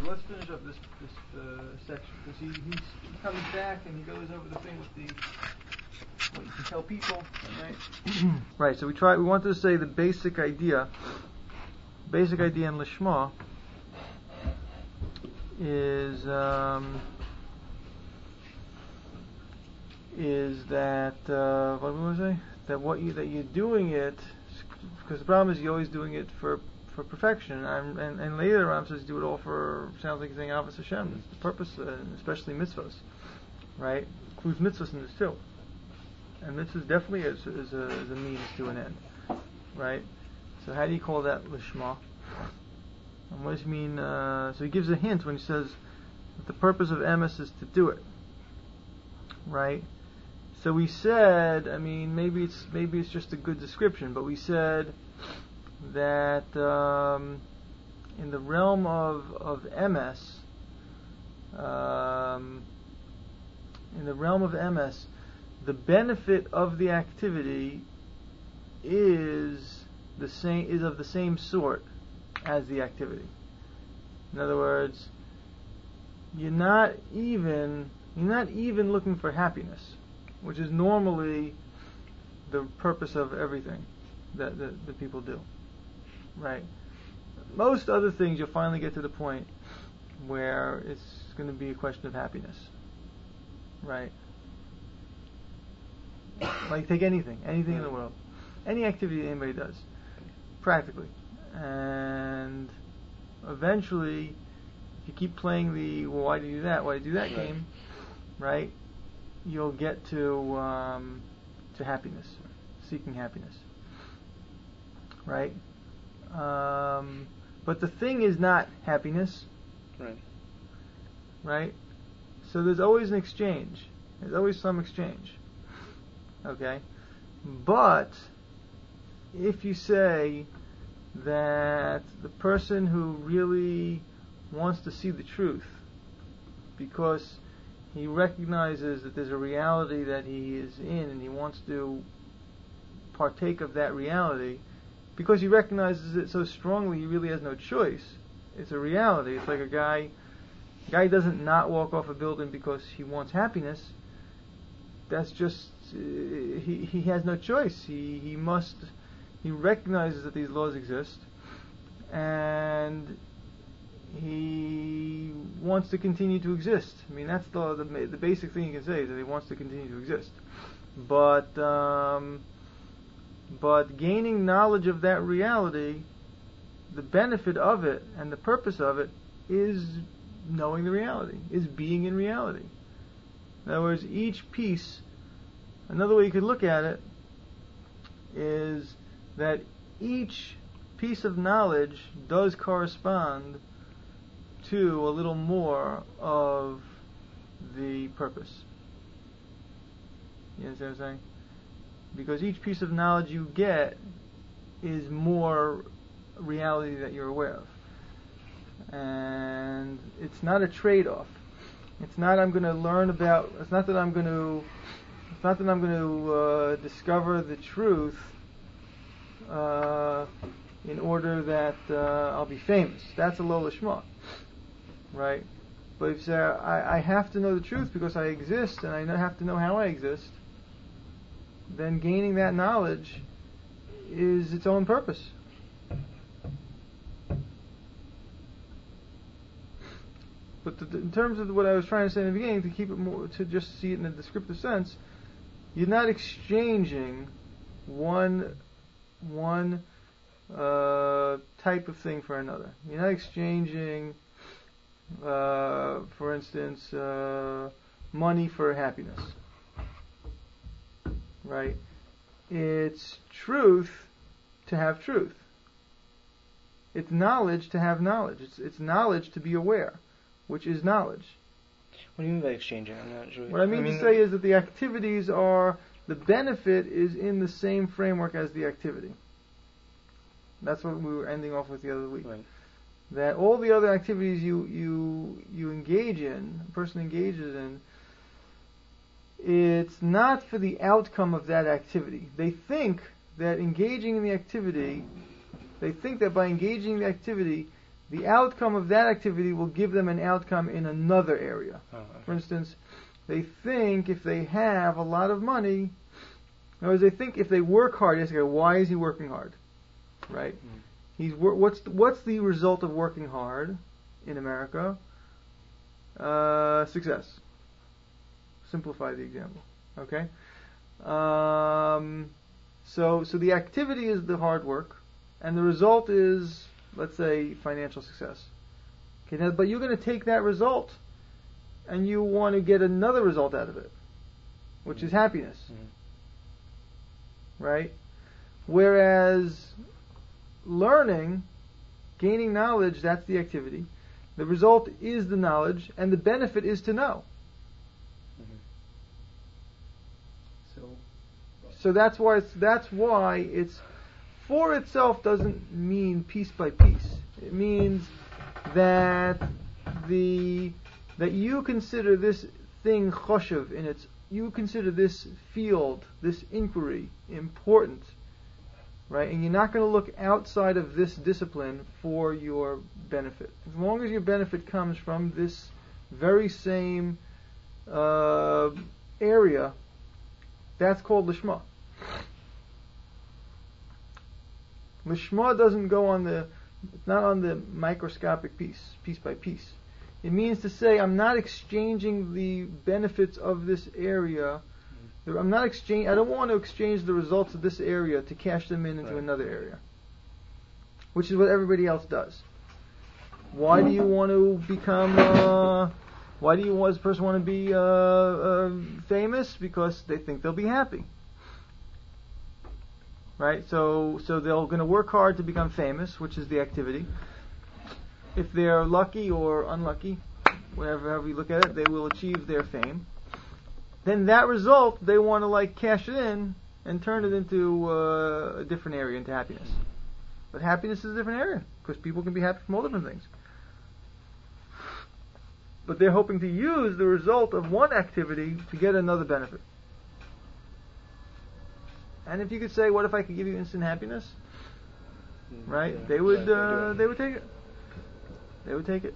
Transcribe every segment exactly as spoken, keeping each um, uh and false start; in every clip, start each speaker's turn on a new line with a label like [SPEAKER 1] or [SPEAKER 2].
[SPEAKER 1] but let's finish up this this uh, section because he he's, he comes back and he goes over the thing with the what you can tell people, right? Right. So we try. We wanted to say the basic idea, basic idea in Lishma is um, is that uh, what do we say? That what you that you're doing it because the problem is you're always doing it for. for perfection, and, and, and later Ram says do it all for, sounds like he's saying Avos Hashem. It's the purpose, uh, especially mitzvahs, right? Includes mitzvahs in this too. And mitzvahs definitely is, is, a, is a means to an end, right? So how do you call that Lishma? And what does he mean? Uh, so he gives a hint when he says that the purpose of emes is to do it, right? So we said, I mean, maybe it's maybe it's just a good description, but we said that um, in the realm of of emes, um, in the realm of emes, the benefit of the activity is the same is of the same sort as the activity. In other words, you're not even you're not even looking for happiness, which is normally the purpose of everything that that, that people do. Right. Most other things you'll finally get to the point where it's going to be a question of happiness. Right. Like take anything, anything in the world, any activity anybody does, practically, and eventually, if you keep playing the well, why do you do that? Why do you do that right. game? Right. You'll get to um, to happiness, seeking happiness. Right. Um, but the thing is not happiness.
[SPEAKER 2] Right.
[SPEAKER 1] Right? So there's always an exchange. There's always some exchange. Okay? But if you say that the person who really wants to see the truth because he recognizes that there's a reality that he is in and he wants to partake of that reality, because he recognizes it so strongly, he really has no choice. It's a reality. It's like a guy. A guy doesn't not walk off a building because he wants happiness. That's just uh, he. He has no choice. He he must. He recognizes that these laws exist, and he wants to continue to exist. I mean, that's the the, the basic thing you can say is that he wants to continue to exist. But. Um, But gaining knowledge of that reality, the benefit of it and the purpose of it is knowing the reality, is being in reality. In other words, each piece, another way you could look at it, is that each piece of knowledge does correspond to a little more of the purpose. You understand what I'm saying? Because each piece of knowledge you get is more reality that you're aware of. And it's not a trade-off. It's not I'm going to learn about, it's not that I'm going to, it's not that I'm going to uh, discover the truth uh, in order that uh, I'll be famous. That's a lo lishma. Right? But if you say, I, I have to know the truth because I exist and I have to know how I exist, then gaining that knowledge is its own purpose. But the, in terms of what I was trying to say in the beginning, to keep it more, to just see it in a descriptive sense, you're not exchanging one one uh, type of thing for another. You're not exchanging, uh, for instance, uh, money for happiness. Right? It's truth to have truth. It's knowledge to have knowledge. It's, it's knowledge to be aware, which is knowledge.
[SPEAKER 2] What do you mean by exchanging? I'm not sure.
[SPEAKER 1] What I mean, I mean to say is that the activities are, the benefit is in the same framework as the activity. That's what we were ending off with the other week.
[SPEAKER 2] Right.
[SPEAKER 1] That all the other activities you you you engage in, a person engages in, it's not for the outcome of that activity. They think that engaging in the activity, they think that by engaging in the activity, the outcome of that activity will give them an outcome in another area.
[SPEAKER 2] Oh, okay.
[SPEAKER 1] For instance, they think if they have a lot of money, in other words, they think if they work hard, you ask, why is he working hard? Right?
[SPEAKER 2] Mm.
[SPEAKER 1] He's wor- what's the, what's the result of working hard in America? Uh, success. Simplify the example. Okay. Um, so so the activity is the hard work, and the result is, let's say, financial success. Okay. Now, but you're going to take that result, and you want to get another result out of it, which mm-hmm. is happiness. Mm-hmm. Right. Whereas learning, gaining knowledge, that's the activity. The result is the knowledge, and the benefit is to know.
[SPEAKER 3] Mm-hmm. So,
[SPEAKER 1] so that's why it's, that's why it's for itself doesn't mean piece by piece. It means that the that you consider this thing choshev in its you consider this field, this inquiry important. Right? And you're not going to look outside of this discipline for your benefit. As long as your benefit comes from this very same uh, area, that's called lishma. Lishma doesn't go on the, it's not on the microscopic piece, piece by piece. It means to say, I'm not exchanging the benefits of this area. I'm not exchange. I don't want to exchange the results of this area to cash them in into right. another area, which is what everybody else does. Why do you want to become? Uh, why do you, as a person, want to be uh, uh, famous? Because they think they'll be happy, right? So, so they're going to work hard to become famous, which is the activity. If they're lucky or unlucky, whatever however you look at it, they will achieve their fame. Then that result, they want to like cash it in and turn it into uh, a different area, into happiness. But happiness is a different area, because people can be happy from all different things. But they're hoping to use the result of one activity to get another benefit. And if you could say, what if I could give you instant happiness? Right?
[SPEAKER 3] Yeah.
[SPEAKER 1] They would
[SPEAKER 3] Yeah,
[SPEAKER 1] uh, they would take it. They would take it.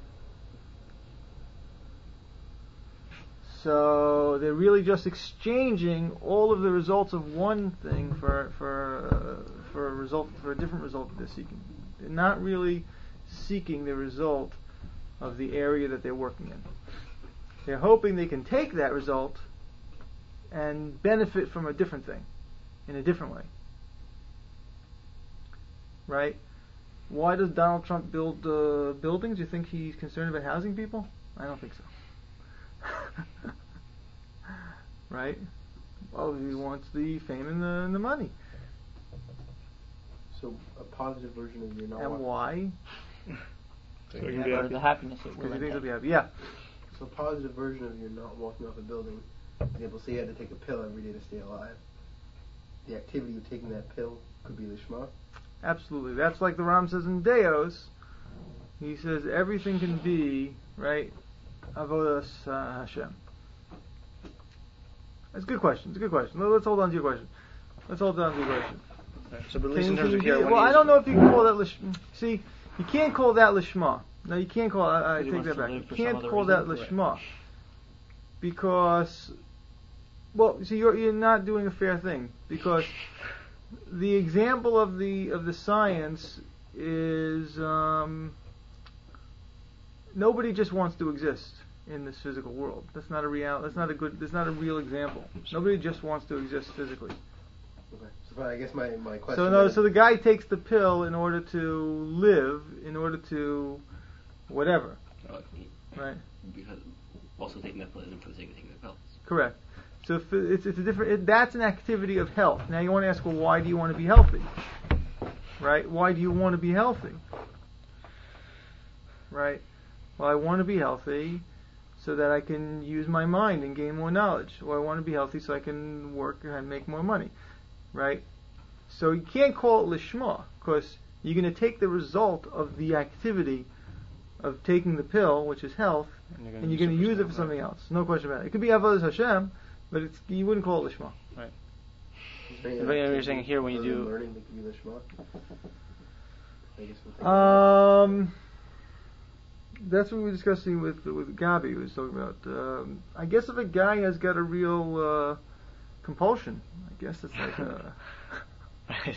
[SPEAKER 1] So they're really just exchanging all of the results of one thing for for uh, for a result for a different result that they're seeking. They're not really seeking the result of the area that they're working in. They're hoping they can take that result and benefit from a different thing in a different way. Right? Why does Donald Trump build uh, buildings? Do you think he's concerned about housing people? I don't think so. Right? Well, he wants the fame and the, and the money.
[SPEAKER 3] So a positive version of your not.
[SPEAKER 1] And why?
[SPEAKER 2] So you can be happy.
[SPEAKER 4] The happiness it
[SPEAKER 1] Because
[SPEAKER 4] will
[SPEAKER 1] you think
[SPEAKER 4] entail.
[SPEAKER 1] they'll be happy. Yeah.
[SPEAKER 3] So a positive version of your not walking off a building. For example, say you had to take a pill every day to stay alive. The activity of taking that pill could be lishma.
[SPEAKER 1] Absolutely. That's like the Ram says in Deos. He says everything can be, right, avodas uh, Hashem. That's a good question. It's a good question. Let's hold on to your question. Let's hold on to your question.
[SPEAKER 2] Right. So, but at least in
[SPEAKER 1] Can-
[SPEAKER 2] terms
[SPEAKER 1] can
[SPEAKER 2] of
[SPEAKER 1] you
[SPEAKER 2] here,
[SPEAKER 1] be-
[SPEAKER 2] when
[SPEAKER 1] well,
[SPEAKER 2] he's-
[SPEAKER 1] I don't know if you can call that lishma. See, you can't call that lishma. No, you can't call. I, I
[SPEAKER 4] Because he
[SPEAKER 1] take
[SPEAKER 4] wants
[SPEAKER 1] that
[SPEAKER 4] to
[SPEAKER 1] back.
[SPEAKER 4] live
[SPEAKER 1] You
[SPEAKER 4] for
[SPEAKER 1] can't
[SPEAKER 4] some other
[SPEAKER 1] call that
[SPEAKER 4] reason.
[SPEAKER 1] lishma because, well, see, you're you're not doing a fair thing because the example of the of the science is um, nobody just wants to exist in this physical world. That's not a real. That's not a good. That's not a real example. Nobody just wants to exist physically.
[SPEAKER 3] Okay. So but I guess my, my question.
[SPEAKER 1] So no.
[SPEAKER 3] is-
[SPEAKER 1] So the guy takes the pill in order to live, in order to whatever.
[SPEAKER 5] Uh,
[SPEAKER 1] Right.
[SPEAKER 5] Because also taking that pill isn't for the sake of taking the pill.
[SPEAKER 1] Correct. So if it's it's a different. It, that's an activity of health. Now you want to ask, well, why do you want to be healthy? Right. Why do you want to be healthy? Right. Well, I want to be healthy so that I can use my mind and gain more knowledge. Well, I want to be healthy so I can work and make more money. Right? So you can't call it lishma, because you're going to take the result of the activity of taking the pill, which is health,
[SPEAKER 2] And you're
[SPEAKER 1] and you're going to use it for something else. No question about it. It could be avodas Hashem, but it's, you wouldn't call it lishma.
[SPEAKER 2] Right.
[SPEAKER 3] Is there any
[SPEAKER 2] But you're
[SPEAKER 3] activity
[SPEAKER 2] saying here when you
[SPEAKER 3] other than
[SPEAKER 2] do-
[SPEAKER 3] learning that could be lishma? I guess we'll take
[SPEAKER 1] Um, that's what we were discussing with with Gabi. We was talking about. Um, I guess if a guy has got a real uh, compulsion, I guess it's like. A,
[SPEAKER 4] Right.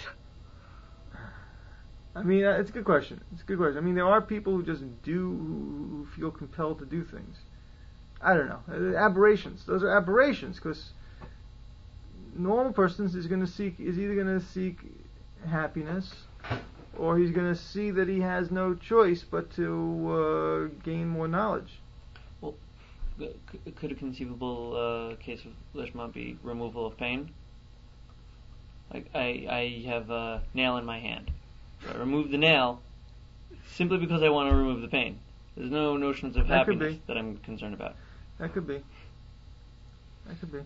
[SPEAKER 1] I mean, uh, it's a good question. It's a good question. I mean, there are people who just do who who feel compelled to do things. I don't know. Uh, aberrations. Those are aberrations because normal persons is going to seek is either going to seek happiness, or he's going to see that he has no choice but to uh, gain more knowledge.
[SPEAKER 6] Well, c- c- could a conceivable uh, case of lishma be removal of pain? Like I, I have a nail in my hand. So I remove the nail simply because I want to remove the pain. There's no notions of
[SPEAKER 1] That could
[SPEAKER 6] happiness
[SPEAKER 1] be.
[SPEAKER 6] that I'm concerned about.
[SPEAKER 1] That could be. That could be.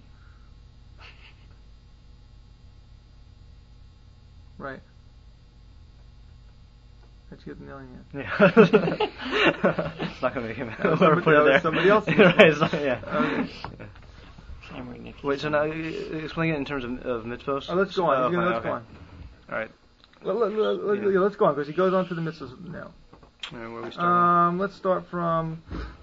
[SPEAKER 1] Right. How'd you get the nail in your hand?
[SPEAKER 4] Yeah. It's not going to make him.
[SPEAKER 1] That was
[SPEAKER 4] Whoever
[SPEAKER 1] somebody-
[SPEAKER 4] put it
[SPEAKER 1] that was
[SPEAKER 4] there.
[SPEAKER 1] somebody else's
[SPEAKER 4] Right, it's not- yeah.
[SPEAKER 1] Okay.
[SPEAKER 6] I'm right next to
[SPEAKER 4] Wait, so
[SPEAKER 6] someone.
[SPEAKER 4] now uh, explain it in terms of, of mitzvos.
[SPEAKER 1] Oh, let's go on.
[SPEAKER 4] Oh,
[SPEAKER 1] You're gonna-
[SPEAKER 4] okay,
[SPEAKER 1] let's go
[SPEAKER 4] okay.
[SPEAKER 1] on.
[SPEAKER 4] All right.
[SPEAKER 1] Let, let, let, let-
[SPEAKER 4] Yeah.
[SPEAKER 1] yeah, let's go on because he goes on to the mitzvahs now.
[SPEAKER 4] All right, where we start?
[SPEAKER 1] Um, let's start from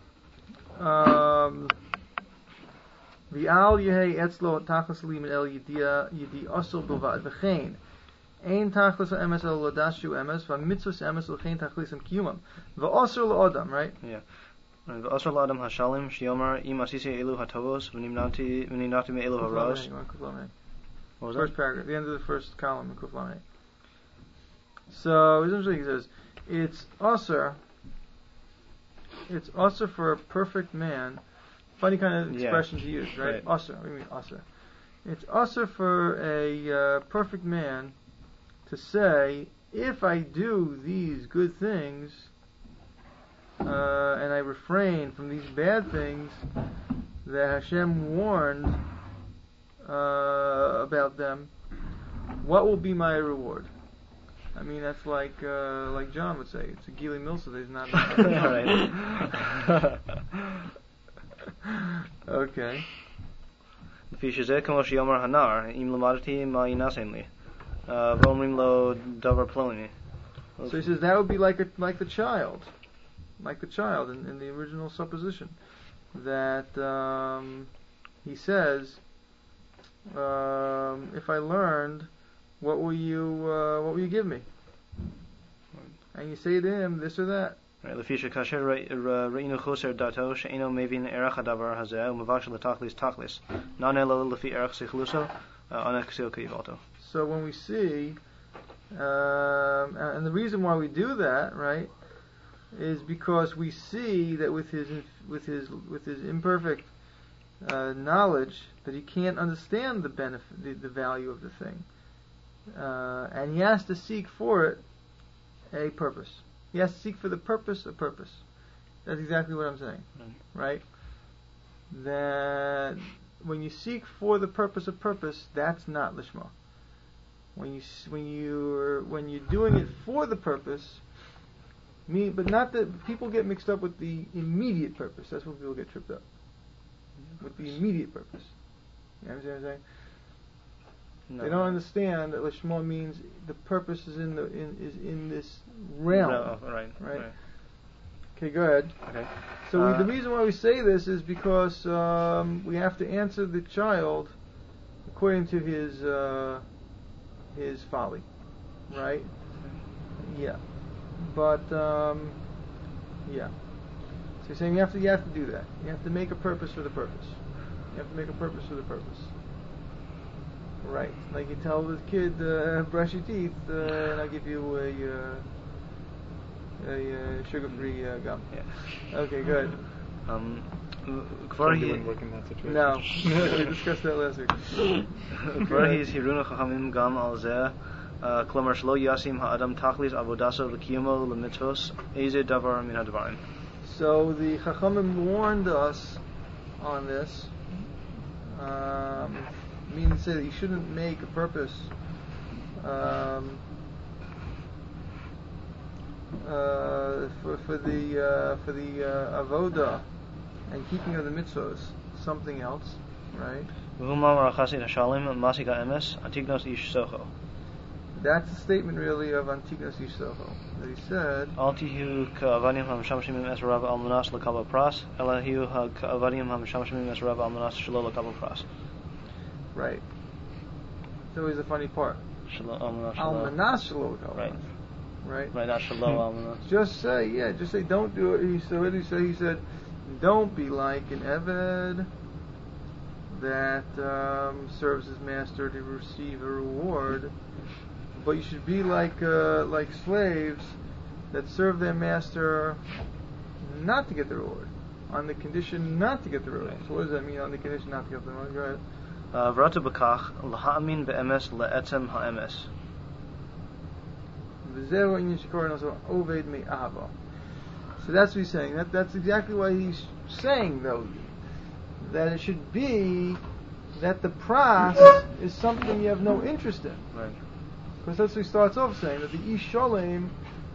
[SPEAKER 1] um, V'al yehei etzlo tachlis limin el yidia yidi osel bilvad v'chein ein tachlis emes el lodashu emes v'mitzvos emes l'chein tachlisem kiyumam v'osel l'odam, right?
[SPEAKER 4] Yeah. V'asr la'adam hashalim shiomar im asisi elu hatovos v'nimnati v'nimnati me'elu haros.
[SPEAKER 1] You want Kuf Lamed.
[SPEAKER 4] What was
[SPEAKER 1] First
[SPEAKER 4] that?
[SPEAKER 1] paragraph, the end of the first column in Kuf Lamed. So essentially he says it's usher. It's usher for a perfect man. Funny kind of
[SPEAKER 4] Yeah.
[SPEAKER 1] expression to use, right?
[SPEAKER 4] Right.
[SPEAKER 1] Usher. What do you mean usher? It's usher for a uh, perfect man to say, if I do these good things uh, and I refrain from these bad things that Hashem warned uh, about them, what will be my reward? I mean, that's like uh, like John would say. It's a Gili Milsa. There's not.
[SPEAKER 4] Right.
[SPEAKER 1] Okay.
[SPEAKER 4] לפי שזה כמו שיאמר הנער, אם למדתי מה ינשם לי, ואומרים לו דבר פלוני.
[SPEAKER 1] So he says that would be like a, like the child, like the child in, in the original supposition, that um, he says, um, if I learned, what will you uh, what will you give me? And you say to him this or that.
[SPEAKER 4] לפי שכאשר ראינו חוסר דעתו שאינו מבין ערך הדבר הזה ומבקש לתכליס תכליס, נענה לו לפי ערך שכלוסו, עונה כסיל כאיבלתו.
[SPEAKER 1] So when we see, um, and the reason why we do that, right, is because we see that with his with his with his imperfect uh, knowledge that he can't understand the benefit, the, the value of the thing, uh, and he has to seek for it a purpose. He has to seek for the purpose of purpose. That's exactly what I'm saying, right? That when you seek for the purpose of purpose, that's not lishma. When you when you when you're doing it for the purpose, me, but not that people get mixed up with the immediate purpose. That's when people get tripped up with the immediate purpose. You understand what I'm saying?
[SPEAKER 4] No.
[SPEAKER 1] They don't understand that lishma means the purpose is in the in is in this realm.
[SPEAKER 4] No, right,
[SPEAKER 1] Right.
[SPEAKER 4] right.
[SPEAKER 1] Okay, go ahead.
[SPEAKER 4] Okay.
[SPEAKER 1] So we,
[SPEAKER 4] Uh,
[SPEAKER 1] the reason why we say this is because um, we have to answer the child according to his uh, his folly, right? Yeah, but um, yeah. So you're saying you have to you have to do that. You have to make a purpose for the purpose. You have to make a purpose for the purpose. Right. Like you tell the kid, uh, brush your teeth, uh, and I'll give you a uh, a uh, sugar-free uh, gum.
[SPEAKER 4] Yeah.
[SPEAKER 1] Okay, good.
[SPEAKER 4] Um,
[SPEAKER 2] Some
[SPEAKER 4] כבר היא...
[SPEAKER 2] wouldn't work in that situation.
[SPEAKER 1] No, we discussed that last week.
[SPEAKER 4] כבר היא הזהירונו חכמים גם על זה, uh, כלומר שלא ישים האדם תכלית עבודתו וקיומו למצוות איזה דבר מן הדברים.
[SPEAKER 1] So the Chachamim warned us on this, um, meaning to say that you shouldn't make a purpose um, uh, for for the uh, for the uh, avoda and keeping of the mitzvos something else, right?
[SPEAKER 4] והוא מאמר החסיד השלם, מסיק האמס, אנטיגנוס איש סוכו.
[SPEAKER 1] that's the statement really of Antignos Yissoho. That he said,
[SPEAKER 4] Al tihu ka'avadim ha'mishamshimim es rav almanas l'kabel pras, ela hiu ka'avadim ha'mishamshimim es rav almanas shelo l'kabel pras.
[SPEAKER 1] right. It's always a funny part.
[SPEAKER 4] Shelo almanas shelo.
[SPEAKER 1] Almanas shelo l'kabel
[SPEAKER 4] Right.
[SPEAKER 1] pras. Right.
[SPEAKER 4] Right, not shelo almanas.
[SPEAKER 1] Just say, yeah, just say, don't do it. He said, what did he say? He said, don't be like an Eved that um, serves his master to receive a reward, but you should be like uh, like slaves that serve their master not to get the reward, on the condition not to get the reward. So what does that mean, on the condition not to get the reward? Go ahead.
[SPEAKER 4] Vratu b'kach l'ha'amin be'emes le'etzem ha'emes.
[SPEAKER 1] So that's what he's saying. That that's exactly why he's saying, though, that it should be that the pras is something you have no interest in.
[SPEAKER 4] Right.
[SPEAKER 1] Because that's what he starts off saying, that the Ish Sholem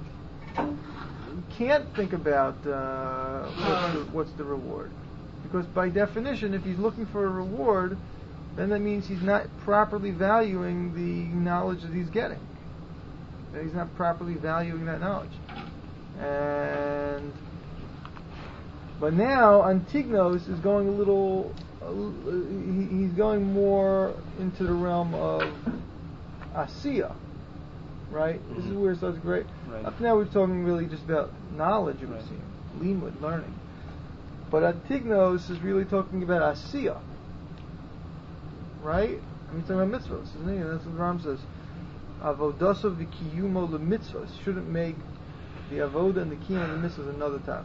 [SPEAKER 1] can't think about uh, what's, the, what's the reward. Because by definition, if he's looking for a reward, then that means he's not properly valuing the knowledge that he's getting. That he's not properly valuing that knowledge. And but now Antignos is going a little, uh, he, he's going more into the realm of Asiya, right? Mm-hmm. This is where it starts great. Right. Up to now we're talking really just about knowledge of right. Asiya, limud, learning. But Antignos is really talking about Asiya, right? I mean, talking about mitzvahs, isn't he? And that's what Ram says. Avodaso v'kiyumo lemitzvahs. Shouldn't make the avoda and the kiyum and the mitzvahs another tachlis.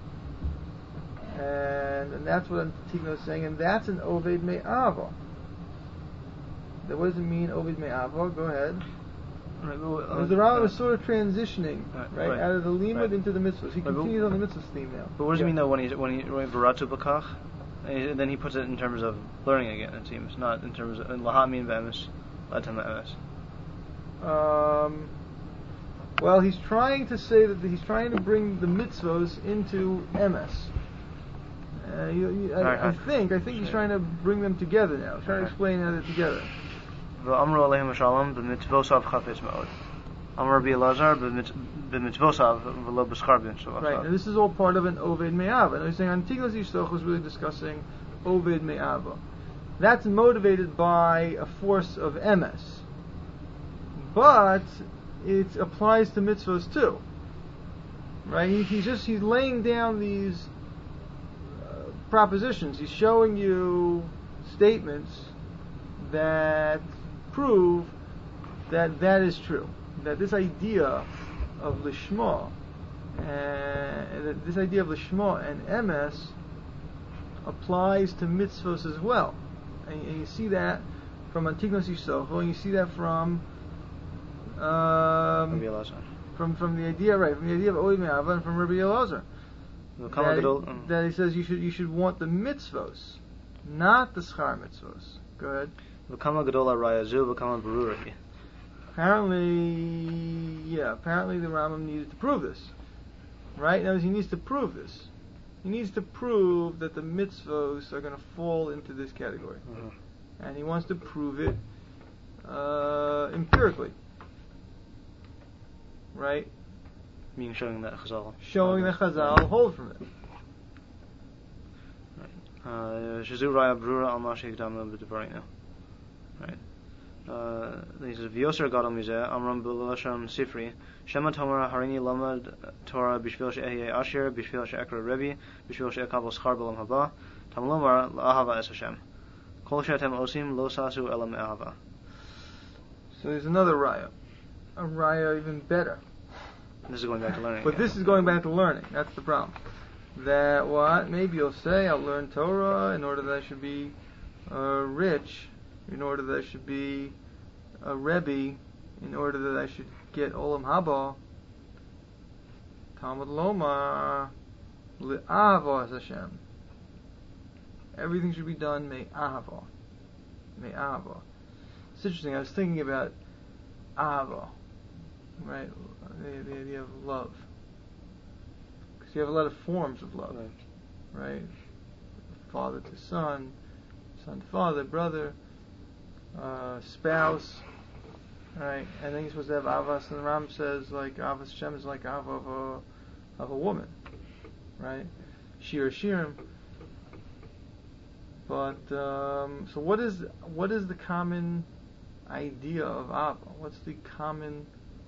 [SPEAKER 1] And, and that's what Antignos is saying, and that's an oved me'ava. What does it mean, oved me'ava? Go ahead.
[SPEAKER 4] Right, well, uh,
[SPEAKER 1] the Rambam is sort of transitioning,
[SPEAKER 4] right,
[SPEAKER 1] right, right. out of the limud
[SPEAKER 4] right.
[SPEAKER 1] into the mitzvahs. He
[SPEAKER 4] right,
[SPEAKER 1] continues on the mitzvahs theme now.
[SPEAKER 4] But what does
[SPEAKER 1] yeah.
[SPEAKER 4] it mean though when he when he when Varatu b'kach, and then he puts it in terms of learning again? It seems not in terms of lahamin v'emes, latem v'emes.
[SPEAKER 1] Um. Well, he's trying to say that he's trying to bring the mitzvahs into emes. Uh, you, you, I,
[SPEAKER 4] right,
[SPEAKER 1] I think I think he's trying to bring them together now. He's trying to explain how they're together.
[SPEAKER 4] V'amru aleihim shalom b'mitzvosav chafetz me'od. Amar Rabbi Elazar b'mitzvosav v'lo b'schar b'mitzvosav.
[SPEAKER 1] Right, and this is all part of an oved me'ava. And he's saying Antignos Yishtoch was really discussing oved me'ava. That's motivated by a force of emes, but it applies to mitzvahs too. Right? He, he's just he's laying down these uh, propositions. He's showing you statements that prove that that is true. That this idea of lishma, and that this idea of lishma and emes applies to mitzvahs as well. And, and you see that from Antignos Yissocho, and you see that from um, from from the idea, right? From the idea of Oved Me'ava, and from Rabbi Elazar, that, that he says you should you should want the mitzvos, not the schar mitzvos. Go ahead. Apparently, yeah. Apparently, the Rambam needed to prove this, right? Now he needs to prove this. He needs to prove that the mitzvos are going to fall into this category, mm-hmm. and he wants to prove it uh, empirically. Right?
[SPEAKER 4] Meaning showing that Chazal.
[SPEAKER 1] Showing that Chazal hold from it.
[SPEAKER 4] Right. Shazu Raya Brura Al Mashik Damna B'Devarina. Right. Uh, he says, V'yoser Gadol Mizeh, Amram B'Lashon Sifri, Shema Tomar Harini Lamad Torah Bishvil She'ehyeh Asher, Bishvil She'ekra Rebbe, Bishvil She'ekabel Schar B'Olam Haba, Tam Lomar L'Ahava Es Hashem. Kol She'atem Osim Lo Sasu Elam Ahava.
[SPEAKER 1] So there's another Raya. A Raya even better.
[SPEAKER 4] This is going back to learning.
[SPEAKER 1] But this is going back to learning. That's the problem. That what? Maybe you'll say, I'll learn Torah in order that I should be uh, rich, in order that I should be a Rebbe, in order that I should get Olam Haba. Talmud Lomar Le'ahava Hashem. Everything should be done Me'ahava. Me'ahava. It's interesting. I was thinking about Ahava. Right? The, the idea of love. Because you have a lot of forms of love. Right? right? Father to son, son to father, brother, uh, spouse, right? And then you're supposed to have avas, and the Ram says like avas Hashem is like ava of a of a woman, right? Shir shirim. But um, so what is what is the common idea of ava? What's the common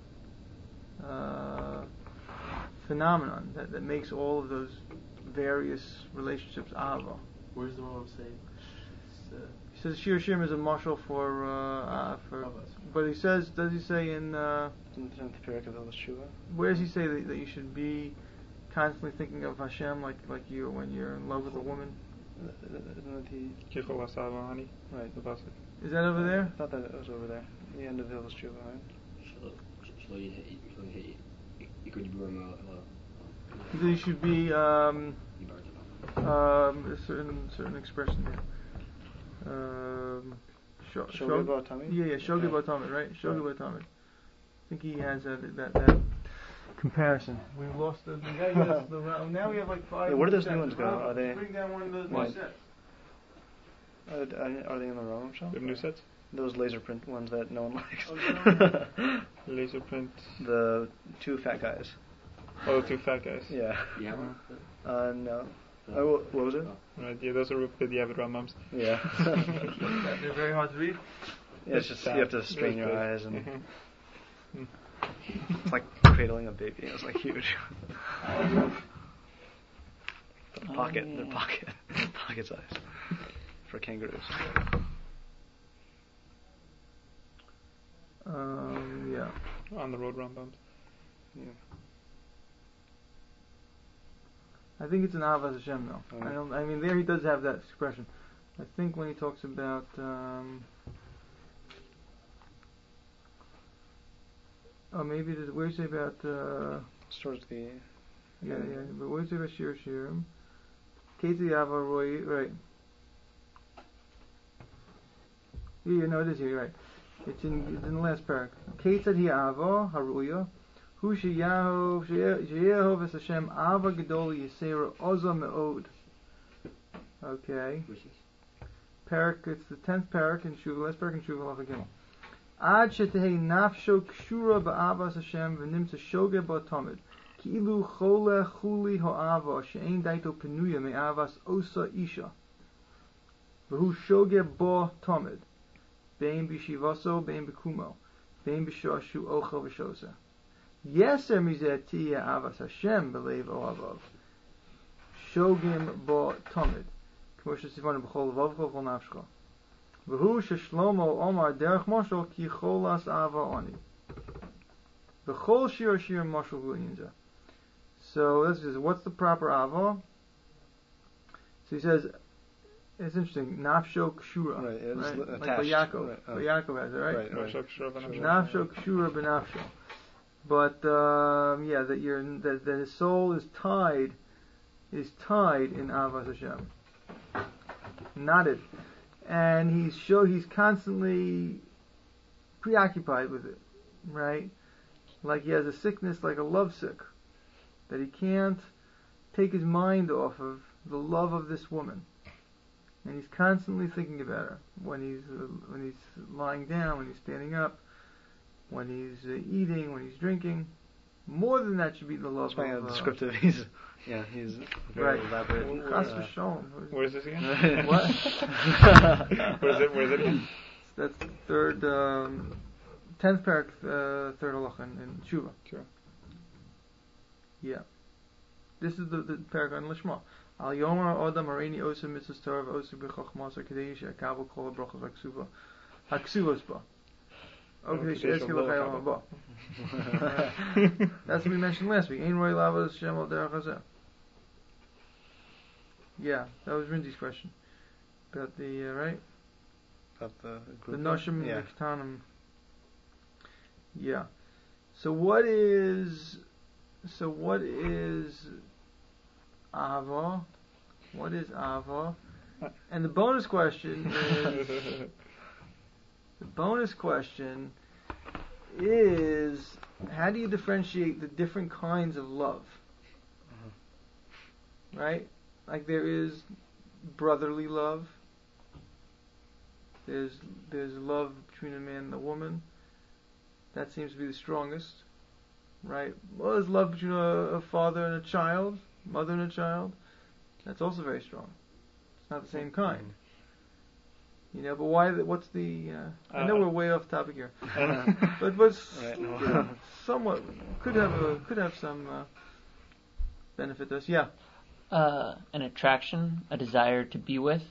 [SPEAKER 1] uh, phenomenon that, that makes all of those various relationships ava?
[SPEAKER 3] Where's the Rambam say? Uh,
[SPEAKER 1] He says Shir Shirim is a marshal for uh, uh, for,
[SPEAKER 3] Avos.
[SPEAKER 1] but he says, does he say in uh,
[SPEAKER 4] Isn't it the Perek of Hilchos Tshuva?
[SPEAKER 1] where does he say that, that you should be constantly thinking of Hashem like like you when you're in love with a woman?
[SPEAKER 4] Isn't it
[SPEAKER 2] Kichol Asava Hani.
[SPEAKER 4] the right?
[SPEAKER 2] The pasuk.
[SPEAKER 1] Is that over there?
[SPEAKER 4] I thought that it was over there. The end of Hilchos Tshuva, right?
[SPEAKER 5] שלא שלא יהיה יקוד דיבור עם
[SPEAKER 1] That you should be um,
[SPEAKER 5] דיברת.
[SPEAKER 1] um, a certain certain expression here. Um, sho-
[SPEAKER 4] Shogeg
[SPEAKER 1] shog-
[SPEAKER 4] B'Atamid?
[SPEAKER 1] Yeah, yeah, Shogeg
[SPEAKER 4] Okay.
[SPEAKER 1] B'Atamid, right? Shogeg
[SPEAKER 4] Right.
[SPEAKER 1] B'Atamid. I think he has that that, that comparison. We lost the, the guy. who has the, uh, now we have like five.
[SPEAKER 4] Yeah, where do those
[SPEAKER 1] sets.
[SPEAKER 4] new ones go?
[SPEAKER 1] Rob,
[SPEAKER 4] Are they-
[SPEAKER 1] Bring down one of those
[SPEAKER 4] Right.
[SPEAKER 1] new sets.
[SPEAKER 4] Are, are they in the Rambam shop?
[SPEAKER 2] You have new sets?
[SPEAKER 4] Those laser print ones that no one likes.
[SPEAKER 1] Oh, no.
[SPEAKER 2] Laser print.
[SPEAKER 4] The two fat guys.
[SPEAKER 2] Oh, the two fat guys.
[SPEAKER 4] Yeah.
[SPEAKER 5] You have one?
[SPEAKER 4] Uh, no. Oh, what was it?
[SPEAKER 2] Right, yeah, those are the Yavid Rambams.
[SPEAKER 4] Yeah.
[SPEAKER 1] They're very hard to read.
[SPEAKER 4] Yeah, it's just you have to strain your eyes and
[SPEAKER 2] Mhm.
[SPEAKER 4] it's like cradling a baby. It's like huge. The
[SPEAKER 6] Oh,
[SPEAKER 4] pocket,
[SPEAKER 6] yeah.
[SPEAKER 4] their pocket, pocket size for kangaroos.
[SPEAKER 1] Um, yeah.
[SPEAKER 2] On the road Rambams.
[SPEAKER 4] Yeah.
[SPEAKER 1] I think it's an Avas Hashem though.
[SPEAKER 4] Oh.
[SPEAKER 1] I don't. I mean, there he does have that expression. I think when he talks about. Um, oh, maybe it is. Where you say about? Uh,
[SPEAKER 4] It's towards the
[SPEAKER 1] yeah, yeah. But where you say about Shir Shirim? Katie Ava Roy. Right. Yeah, yeah, no, it is here. You're right. It's in. It's in the last paragraph. Katie Ava Haruya. Hu sheyahu sheyahu v'es Hashem ava gedol yisera oza me'od. Okay.
[SPEAKER 5] Which is
[SPEAKER 1] Parak, it's the tenth parak in Shuva, last parak in Shuva Lach Gimel. Ad shetehei nafsho kshura ba'avas Hashem v'nimtza shoge ba'tomid. Ki'ilu chole chuli ho'ava she'ein daito penuya me'avas osa isha. V'hu shoge ba'tomid. Bein b'shivaso, bein b'kumo. Bein b'shoshu ocha v'shosa. Yeser mizeh tiyeh avas Hashem b'leiv o'avav. Shogim ba'tomid. כמו שסיפרנו בכל לבבך ובכל נפשך. והוא ששלמה אומר דרך משל כי חולס אהבה אני. בכל שיר שיר משל הוא אינזה. So this is what's the proper ava? So he says, it's interesting. Nafsho kshura,
[SPEAKER 4] Right, it's
[SPEAKER 1] right? Like
[SPEAKER 4] attached.
[SPEAKER 1] Yaakov,
[SPEAKER 4] Right, oh.
[SPEAKER 1] Yaakov has it, right?
[SPEAKER 4] Right, right.
[SPEAKER 2] Nafshok Shravan.
[SPEAKER 1] Nafsho kshura benafsho. But um, yeah, that your that, that his soul is tied, is tied in avas Hashem. Knotted, and he's show he's constantly preoccupied with it, right? Like he has a sickness, like a lovesick, that he can't take his mind off of the love of this woman, and he's constantly thinking about her when he's uh, when he's lying down, when he's standing up, when he's uh, eating, when he's drinking. More than that should be the love
[SPEAKER 4] That's why
[SPEAKER 1] of
[SPEAKER 4] uh,
[SPEAKER 1] uh,
[SPEAKER 4] descriptive. He's yeah, he's very
[SPEAKER 1] Right.
[SPEAKER 4] elaborate.
[SPEAKER 1] Chas
[SPEAKER 4] uh,
[SPEAKER 1] v'sholom.
[SPEAKER 2] Where is this again?
[SPEAKER 1] What?
[SPEAKER 2] Where is it? Where is it again?
[SPEAKER 1] That's the third, um, tenth parak, uh, third halacha in, in Tshuva.
[SPEAKER 2] Sure.
[SPEAKER 1] Yeah. This is the, the parak on Lishma. Al yomer odam areini osa mitzvahs Torah v'osa b'chochmas ha'kedei she'akabel kol ha'brachos ha'ksuva ha'ksuvos ba. Okay, she'eski l'chayim ha'ba. That's what we mentioned last week. Ein roi lavas Shem al derech hazeh. Yeah, that was Rindy's question about the uh, right.
[SPEAKER 4] About the
[SPEAKER 1] The
[SPEAKER 4] group.
[SPEAKER 1] Noshim
[SPEAKER 4] Yeah.
[SPEAKER 1] and the Ketanim. Yeah. So what is so what is Ava? What is Ava? And the bonus question is the bonus question is how do you differentiate the different kinds of love? Right? Like there is brotherly love. There's there's love between a man and a woman. That seems to be the strongest, right? Well, there's love between a, a father and a child, mother and a child. That's also very strong. It's not the same kind. You know, but why? The, what's the? Uh, I know
[SPEAKER 2] Uh,
[SPEAKER 1] we're way off topic here,
[SPEAKER 2] Uh,
[SPEAKER 1] but but s-
[SPEAKER 4] Right, no.
[SPEAKER 1] you know, somewhat could have a could have some uh, benefit to us. Yeah.
[SPEAKER 6] Uh, an attraction, a desire to be with.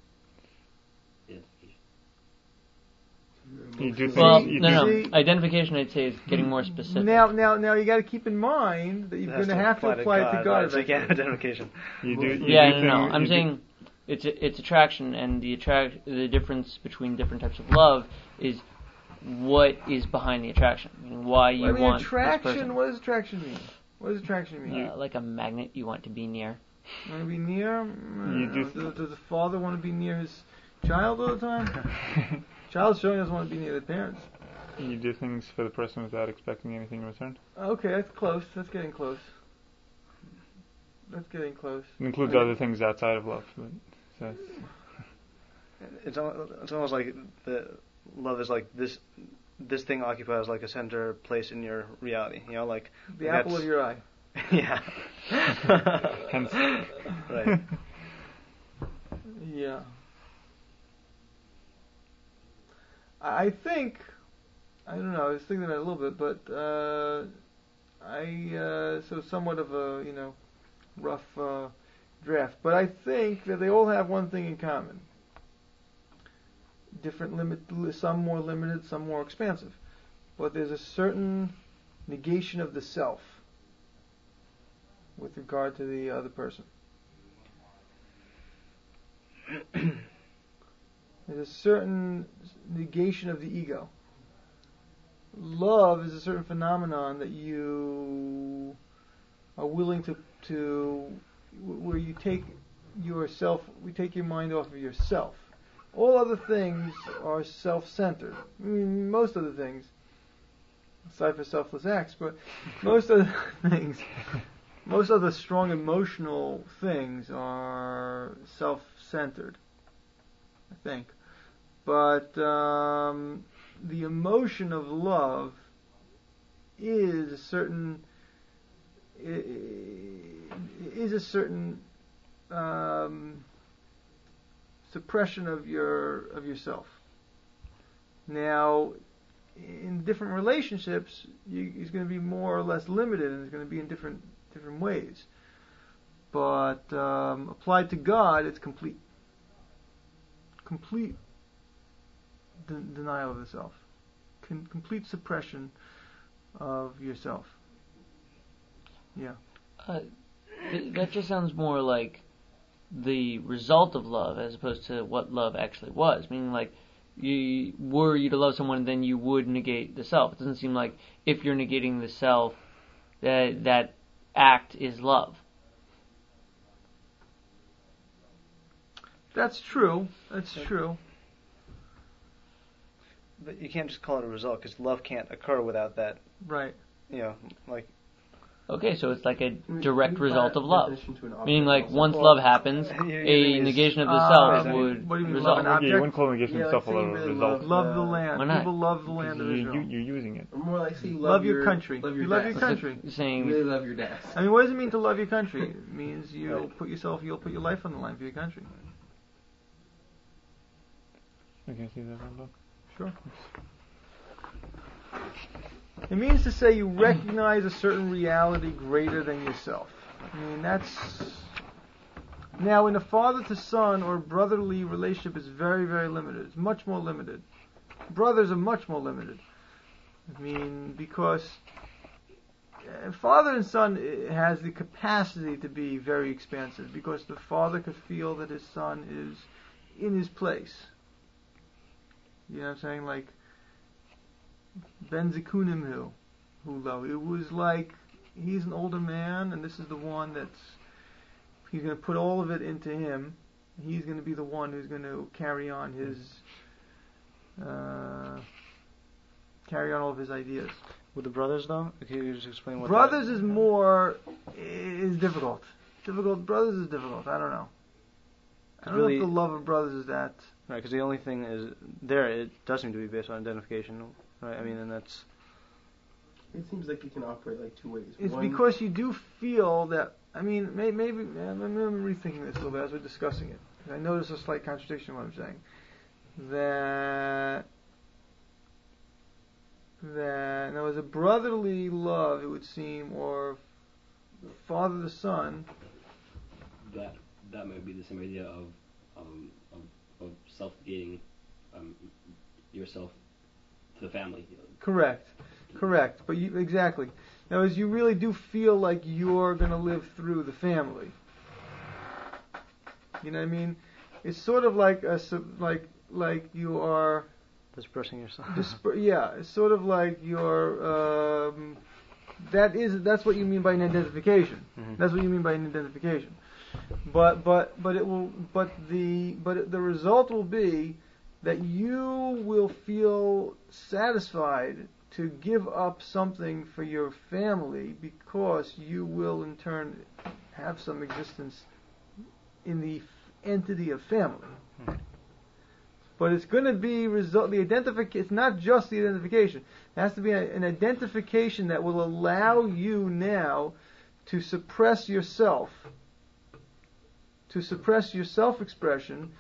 [SPEAKER 2] You do
[SPEAKER 6] Well,
[SPEAKER 2] things. You
[SPEAKER 6] no,
[SPEAKER 2] do,
[SPEAKER 6] no. Identification, I'd say, is getting more specific.
[SPEAKER 1] Now, now, now, you got to keep in mind that you're
[SPEAKER 4] It has
[SPEAKER 1] going to have to apply it to God.
[SPEAKER 4] right? So you can't have
[SPEAKER 1] eventually.
[SPEAKER 4] identification.
[SPEAKER 2] You do. You
[SPEAKER 6] yeah,
[SPEAKER 2] do
[SPEAKER 6] no, no.
[SPEAKER 2] things-
[SPEAKER 6] I'm
[SPEAKER 2] you do-
[SPEAKER 6] saying it's it's attraction, and the attract the difference between different types of love is what is behind the attraction. I mean, why you
[SPEAKER 1] Well, I mean,
[SPEAKER 6] want this
[SPEAKER 1] attraction.
[SPEAKER 6] person.
[SPEAKER 1] What does attraction mean? What does attraction mean?
[SPEAKER 6] Uh, like a magnet you want to be near.
[SPEAKER 1] Want to be near?
[SPEAKER 2] You
[SPEAKER 1] Uh,
[SPEAKER 2] do-
[SPEAKER 1] does, does the father want to be near his child all the time? Child certainly doesn't want to be near the parents.
[SPEAKER 2] You do things for the person without expecting anything in return.
[SPEAKER 1] Okay, that's close. That's getting close. That's getting close.
[SPEAKER 2] It includes
[SPEAKER 1] Okay.
[SPEAKER 2] other things outside of love. But, so
[SPEAKER 4] It's al- it's almost like the love is like this. This thing occupies like a center place in your reality. You know, like
[SPEAKER 1] The apple
[SPEAKER 4] that's-
[SPEAKER 1] of your eye.
[SPEAKER 4] yeah.
[SPEAKER 2] hence,
[SPEAKER 4] Right.
[SPEAKER 1] Yeah. I I think, I don't know, I was thinking about it a little bit, but uh, I, uh, so somewhat of a, you know, rough uh, draft. But I think that they all have one thing in common. Different limit, some more limited, some more expansive. But there's a certain negation of the self with regard to the other person. There's a certain negation of the ego. Love is a certain phenomenon that you are willing to, to where you take yourself, we take your mind off of yourself. All other things are self-centered. I mean, most other things, aside for selfless acts, but most other things, most other strong emotional things are self-centered, I think. But um, the emotion of love is a certain is a certain um, suppression of your of yourself. Now, in different relationships, you, it's going to be more or less limited, and it's going to be in different different ways. But um, applied to God, it's complete, complete de- denial of the self, Con- complete suppression of yourself. Yeah.
[SPEAKER 6] Uh, th- that just sounds more like the result of love as opposed to what love actually was. Meaning, like, you were you to love someone, then you would negate the self. It doesn't seem like if you're negating the self, that that act is love.
[SPEAKER 1] That's true. That's true.
[SPEAKER 4] But you can't just call it a result because love can't occur without that.
[SPEAKER 1] Right.
[SPEAKER 4] You know, like
[SPEAKER 6] Okay, so it's like a
[SPEAKER 3] We-
[SPEAKER 6] direct
[SPEAKER 3] we
[SPEAKER 6] result
[SPEAKER 3] apply
[SPEAKER 6] of love.
[SPEAKER 3] definition to an object
[SPEAKER 6] Meaning, like,
[SPEAKER 3] also.
[SPEAKER 6] once
[SPEAKER 4] Well,
[SPEAKER 6] love happens,
[SPEAKER 4] you- you
[SPEAKER 6] a
[SPEAKER 4] mean
[SPEAKER 6] negation of the
[SPEAKER 1] Uh,
[SPEAKER 6] self
[SPEAKER 1] what
[SPEAKER 6] would
[SPEAKER 1] do you mean,
[SPEAKER 6] result.
[SPEAKER 1] love an
[SPEAKER 2] yeah, you
[SPEAKER 1] object?
[SPEAKER 2] wouldn't call negation
[SPEAKER 3] Yeah,
[SPEAKER 2] of self
[SPEAKER 3] like
[SPEAKER 2] a
[SPEAKER 3] saying really
[SPEAKER 2] result.
[SPEAKER 3] love-
[SPEAKER 1] Love the
[SPEAKER 3] Uh,
[SPEAKER 1] land.
[SPEAKER 6] why not?
[SPEAKER 1] People love the land of
[SPEAKER 2] You,
[SPEAKER 1] Israel.
[SPEAKER 2] you, you're using it.
[SPEAKER 3] Or more like saying you
[SPEAKER 1] Love
[SPEAKER 3] love,
[SPEAKER 1] your country.
[SPEAKER 3] Love your
[SPEAKER 1] You love
[SPEAKER 3] dad.
[SPEAKER 1] your country.
[SPEAKER 6] Saying
[SPEAKER 3] You really love your dad.
[SPEAKER 1] I mean, what does it mean to love your country? It means you'll
[SPEAKER 4] Right.
[SPEAKER 1] put yourself, you'll put your life on the line for your country.
[SPEAKER 2] I can see that, Rambam.
[SPEAKER 1] Sure. It means to say you recognize a certain reality greater than yourself. I mean, that's... Now, in a father to son or brotherly relationship, it's very, very limited. It's much more limited. Brothers are much more limited. I mean, because uh, father and son uh, has the capacity to be very expansive, because the father could feel that his son is in his place. You know what I'm saying? Like, Ben Zikunim Hulo. It was like, he's an older man, and this is the one that's, he's going to put all of it into him. He's going to be the one who's going to carry on his, uh, carry on all of his ideas.
[SPEAKER 4] with the brothers though. Can you just explain what?
[SPEAKER 1] Brothers
[SPEAKER 4] that,
[SPEAKER 1] is more, is difficult. Difficult, brothers is difficult. I don't know. I don't
[SPEAKER 4] Really-
[SPEAKER 1] know if the love of brothers is that.
[SPEAKER 4] Right, because the only thing is there. It does seem to be based on identification, right? I mean, and that's
[SPEAKER 3] It seems like it can operate like two ways.
[SPEAKER 1] It's
[SPEAKER 3] One,
[SPEAKER 1] because you do feel that. I mean, may, maybe I'm, I'm rethinking this a little bit as we're discussing it. I notice a slight contradiction in what I'm saying. That that there was a brotherly love, it would seem, or father to son.
[SPEAKER 5] That that might be the same idea of um, of, of self-negating um, yourself to the family.
[SPEAKER 1] Correct, correct. But you, exactly. Now, as you really do feel like you're going to live through the family. You know what I mean? It's sort of like a sub- like like you are
[SPEAKER 4] Dispersing yourself.
[SPEAKER 1] disper- yeah, it's sort of like you're um, that is that's what you mean by an identification.
[SPEAKER 4] Mhm.
[SPEAKER 1] That's what you mean by an identification. But but but it will but the but it, the result will be that you will feel satisfied to give up something for your family because you will in turn have some existence in the entity of family.
[SPEAKER 4] Hmm.
[SPEAKER 1] But it's going to be result. The identification. It's not just the identification. It has to be a, an identification that will allow you now to suppress yourself, to suppress your self-expression,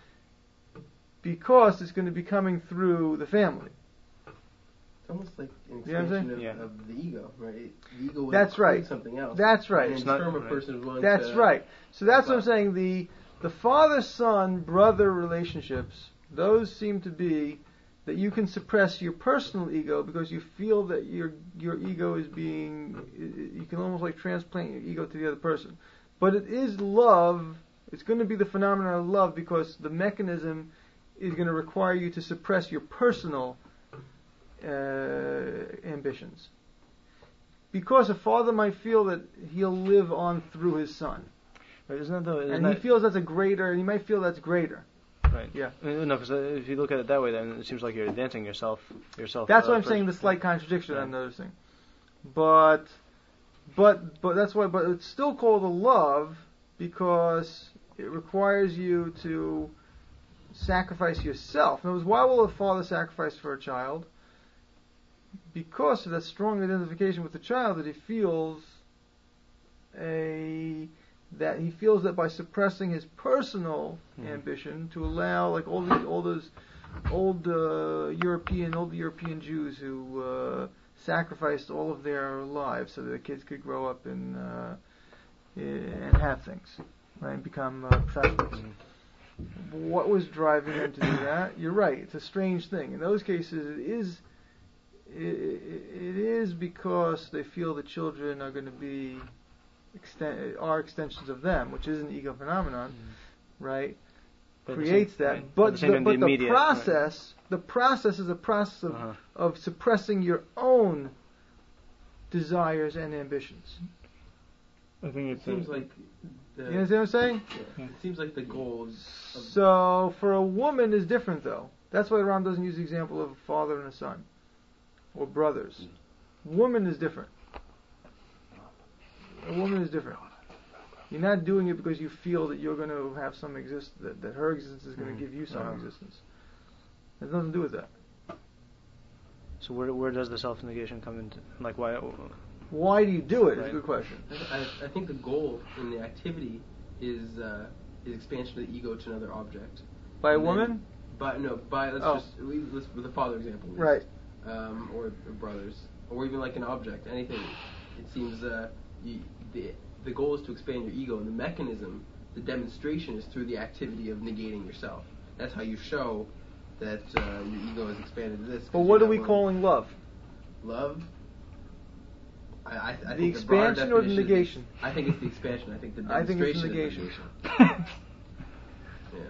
[SPEAKER 1] because it's going to be coming through the family.
[SPEAKER 3] It's almost like an
[SPEAKER 1] You know what I'm
[SPEAKER 3] expansion of,
[SPEAKER 1] saying?
[SPEAKER 4] Yeah.
[SPEAKER 3] of the ego, right? The ego would
[SPEAKER 1] That's
[SPEAKER 3] create
[SPEAKER 1] right.
[SPEAKER 3] something else.
[SPEAKER 1] That's right.
[SPEAKER 3] And
[SPEAKER 1] It's
[SPEAKER 3] in
[SPEAKER 4] not-
[SPEAKER 3] term, a
[SPEAKER 4] right.
[SPEAKER 3] person is willing
[SPEAKER 1] That's
[SPEAKER 3] to,
[SPEAKER 1] right. So that's what I'm
[SPEAKER 3] But-
[SPEAKER 1] saying. The the father-son brother relationships, those seem to be that you can suppress your personal ego because you feel that your your ego is being, you can almost like transplant your ego to the other person. But it is love. It's going to be the phenomenon of love because the mechanism is going to require you to suppress your personal uh, ambitions. Because a father might feel that he'll live on through his son.
[SPEAKER 4] Right, isn't that the, isn't
[SPEAKER 1] And
[SPEAKER 4] that,
[SPEAKER 1] he feels that's a greater, he might feel that's greater.
[SPEAKER 4] right?
[SPEAKER 1] Yeah.
[SPEAKER 4] Uh, No, because if you look at it that way, then it seems like you're advancing yourself. Yourself.
[SPEAKER 1] That's
[SPEAKER 4] uh,
[SPEAKER 1] why I'm
[SPEAKER 4] first.
[SPEAKER 1] saying the slight contradiction
[SPEAKER 4] Yeah.
[SPEAKER 1] I'm noticing. But, but, but that's why, but it's still called a love because it requires you to sacrifice yourself. In other words, why will a father sacrifice for a child? Because of that strong identification with the child that he feels a that he feels that by suppressing his personal
[SPEAKER 4] Mhm.
[SPEAKER 1] ambition to allow like all these all those old uh, European old European Jews who uh, sacrificed all of their lives so that their kids could grow up and uh, and have things, right, and become uh, professionals.
[SPEAKER 4] Mhm.
[SPEAKER 1] What was driving them to do that? You're right. It's a strange thing. In those cases, it is it, it is because they feel the children are going to be exten- are extensions of them, which is an ego phenomenon, right?
[SPEAKER 4] But at the
[SPEAKER 1] Creates
[SPEAKER 4] same-
[SPEAKER 1] that,
[SPEAKER 4] right.
[SPEAKER 1] but
[SPEAKER 4] At the same
[SPEAKER 1] the,
[SPEAKER 4] time,
[SPEAKER 1] but
[SPEAKER 4] the
[SPEAKER 1] the
[SPEAKER 4] immediate,
[SPEAKER 1] process, the process is a process of,
[SPEAKER 4] Uh-huh.
[SPEAKER 1] of suppressing your own desires and ambitions.
[SPEAKER 2] I think
[SPEAKER 3] It
[SPEAKER 2] it's
[SPEAKER 3] seems
[SPEAKER 2] a,
[SPEAKER 3] like the,
[SPEAKER 1] You understand what I'm saying?
[SPEAKER 3] yeah, it seems like the goal of
[SPEAKER 1] So for a woman is different though. That's why Ram doesn't use the example of a father and a son or brothers. Woman is different. A woman is different. You're not doing it because you feel that you're going to have some exist that, that her existence is going to
[SPEAKER 4] Mhm.
[SPEAKER 1] give you some
[SPEAKER 4] Uh-huh.
[SPEAKER 1] existence. It has nothing to do with that.
[SPEAKER 4] So where where does the self negation come into? Like why?
[SPEAKER 1] Why do you do it? Is a
[SPEAKER 4] Right.
[SPEAKER 1] good question.
[SPEAKER 3] I, I think the goal in the activity is uh, is expansion of the ego to another object.
[SPEAKER 1] By a
[SPEAKER 3] And then-
[SPEAKER 1] woman?
[SPEAKER 3] By no, by let's
[SPEAKER 1] Oh.
[SPEAKER 3] just we, let's with the father example. at least.
[SPEAKER 1] Right.
[SPEAKER 3] Um, or, or brothers, or even like an object, anything. It seems uh, you, the the goal is to expand your ego, and the mechanism, the demonstration, is through the activity of negating yourself. That's how you show that uh, your ego is expanded to this. 'cause
[SPEAKER 1] But
[SPEAKER 3] you're
[SPEAKER 1] what are
[SPEAKER 3] not
[SPEAKER 1] we
[SPEAKER 3] willing-
[SPEAKER 1] calling love?
[SPEAKER 3] Love? I, I, I
[SPEAKER 1] The
[SPEAKER 3] think the broader
[SPEAKER 1] expansion or the
[SPEAKER 3] definition is-
[SPEAKER 1] negation?
[SPEAKER 3] I think it's the expansion. I think the
[SPEAKER 1] I think it's the
[SPEAKER 3] demonstration
[SPEAKER 1] negation.
[SPEAKER 3] is the negation. Yeah.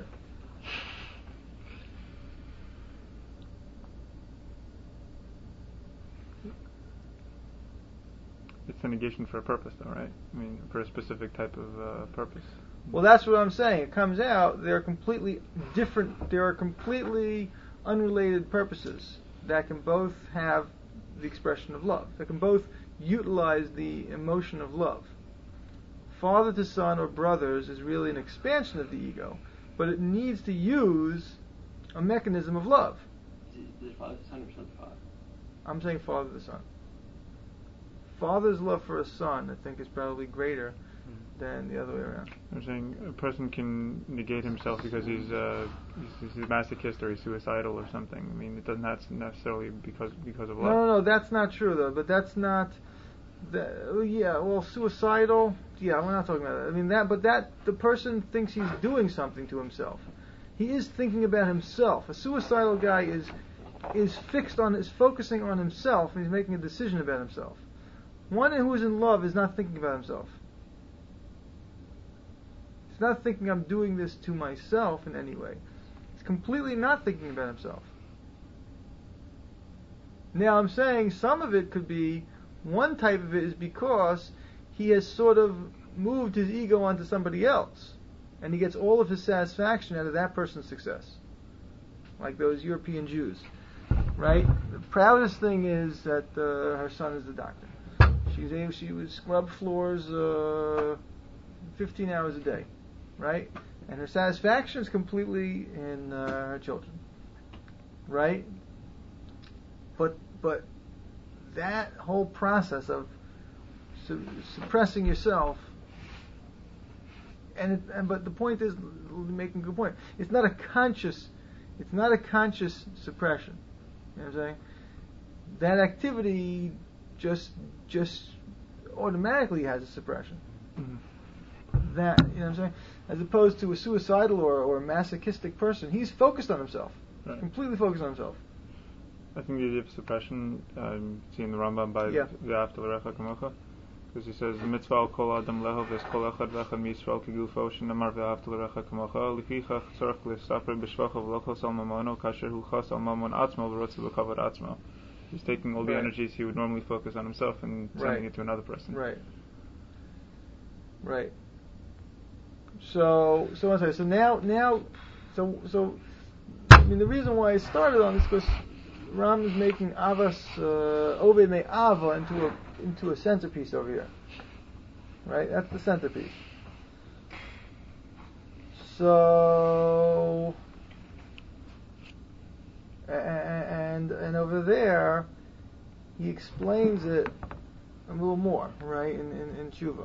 [SPEAKER 2] it's a negation for a purpose, though, right? I mean, for a specific type of uh, purpose.
[SPEAKER 1] Well, that's what I'm saying. It comes out they're completely different. There are completely unrelated purposes that can both have the expression of love. That can both utilize the emotion of love. Father to son or brothers is really an expansion of the ego, but it needs to use a mechanism of love.
[SPEAKER 5] Is it the father, son, or son, father?
[SPEAKER 1] I'm saying father to son. father's love for a son, I think, is probably greater than the other way around.
[SPEAKER 2] I'm saying a person can negate himself because he's, uh, he's, he's a masochist or he's suicidal or something. I mean, it doesn't have to necessarily because because of love.
[SPEAKER 1] No, no, no, that's not true though. But that's not. The, yeah, well, suicidal. Yeah, we're not talking about that. I mean that, but that the person thinks he's doing something to himself. He is thinking about himself. A suicidal guy is is fixed on, is focusing on himself, and he's making a decision about himself. One who is in love is not thinking about himself. He's not thinking, I'm doing this to myself in any way. He's completely not thinking about himself. Now I'm saying some of it could be, one type of it is because he has sort of moved his ego onto somebody else, and he gets all of his satisfaction out of that person's success. Like those European Jews, right? The proudest thing is that uh, her son is the doctor. She's able, she would scrub floors uh, fifteen hours a day, right? And her satisfaction is completely in uh, her children, right? But but that whole process of su- suppressing yourself, and, it, and but the point is, making a good point. It's not a conscious, it's not a conscious suppression. You know what I'm saying? That activity just just automatically has a suppression. Mm-hmm. That, you know what I'm saying? As opposed to a suicidal or, or a masochistic person, he's focused on himself, right. Completely focused on himself.
[SPEAKER 2] I think the idea of suppression, I'm seeing the Rambam by
[SPEAKER 1] yeah.
[SPEAKER 2] V'ahavta l'recha kamocha, because he says, mitzvah al kol adam leho v'es kol echad v'echad mi'Yisrael kegufo shenamar v'ahavta l'recha kamocha lefichach tzorach l'saper b'shvacha v'lochos al mamono kasher hu chas al mamon atzmo v'rotze l'kavod atzmo. He's taking all the
[SPEAKER 1] right.
[SPEAKER 2] energies he would normally focus on himself and sending
[SPEAKER 1] right.
[SPEAKER 2] it to another person.
[SPEAKER 1] Right. Right. So, so I say, so now, now, so, so, I mean, the reason why I started on this because Ram is making Avas, uh, Oved Me'ava into a, into a centerpiece over here. Right? That's the centerpiece. So, and, and over there, he explains it a little more, right, in, in, in Tshuva.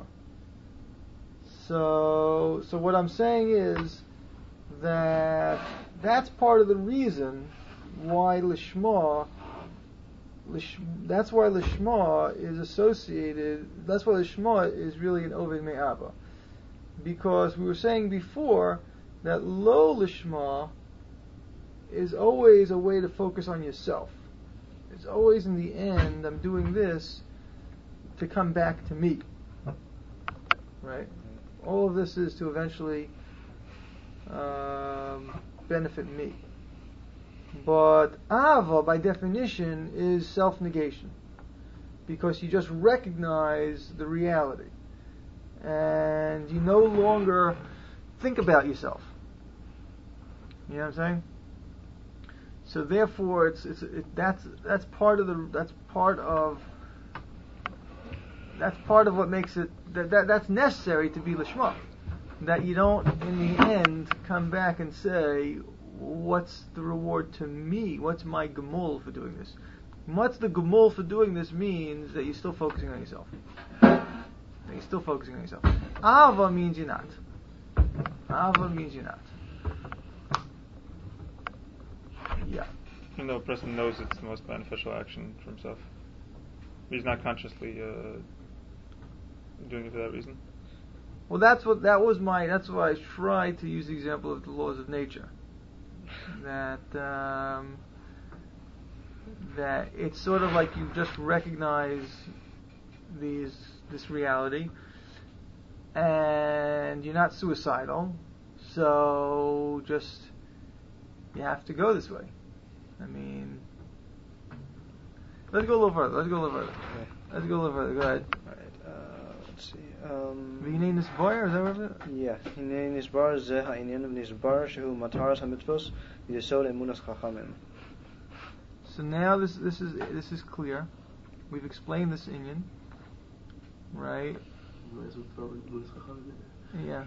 [SPEAKER 1] So, so what I'm saying is that that's part of the reason why Lishma, Lish, that's why Lishma is associated, that's why Lishma is really an Oved Me'ava. Because we were saying before that Lo Lishma is always a way to focus on yourself. It's always in the end, I'm doing this to come back to me. Right? All of this is to eventually um, benefit me. But Ava, by definition, is self-negation. Because you just recognize the reality. And you no longer think about yourself. You know what I'm saying? So therefore, it's it's it, that's that's part of the that's part of that's part of what makes it that, that that's necessary to be Lishma. That you don't in the end come back and say, what's the reward to me? What's my gemul for doing this? What's the gemul for doing this means that you're still focusing on yourself. That you're still focusing on yourself. Ava means you're not. Ava means you're not. Yeah.
[SPEAKER 2] Even though a person knows it's the most beneficial action for himself, he's not consciously uh, doing it for that reason.
[SPEAKER 1] Well, that's what that was my. That's why I tried to use the example of the laws of nature. That um, that it's sort of like you just recognize these this reality, and you're not suicidal, so just you have to go this way. I mean, let's go a little further. Let's go a little further.
[SPEAKER 4] Okay.
[SPEAKER 1] Let's go a little further. Go ahead.
[SPEAKER 4] All right. Uh, let's see. Um,
[SPEAKER 1] V'hinei nisbar, is that what it is?
[SPEAKER 4] Yeah. Hinei nisbar ze ha'inyan of nisbar shehu mataras hamitzvos v'yesod emunas chachamim.
[SPEAKER 1] So now this this is this is clear. We've explained this inyan, right? Yeah.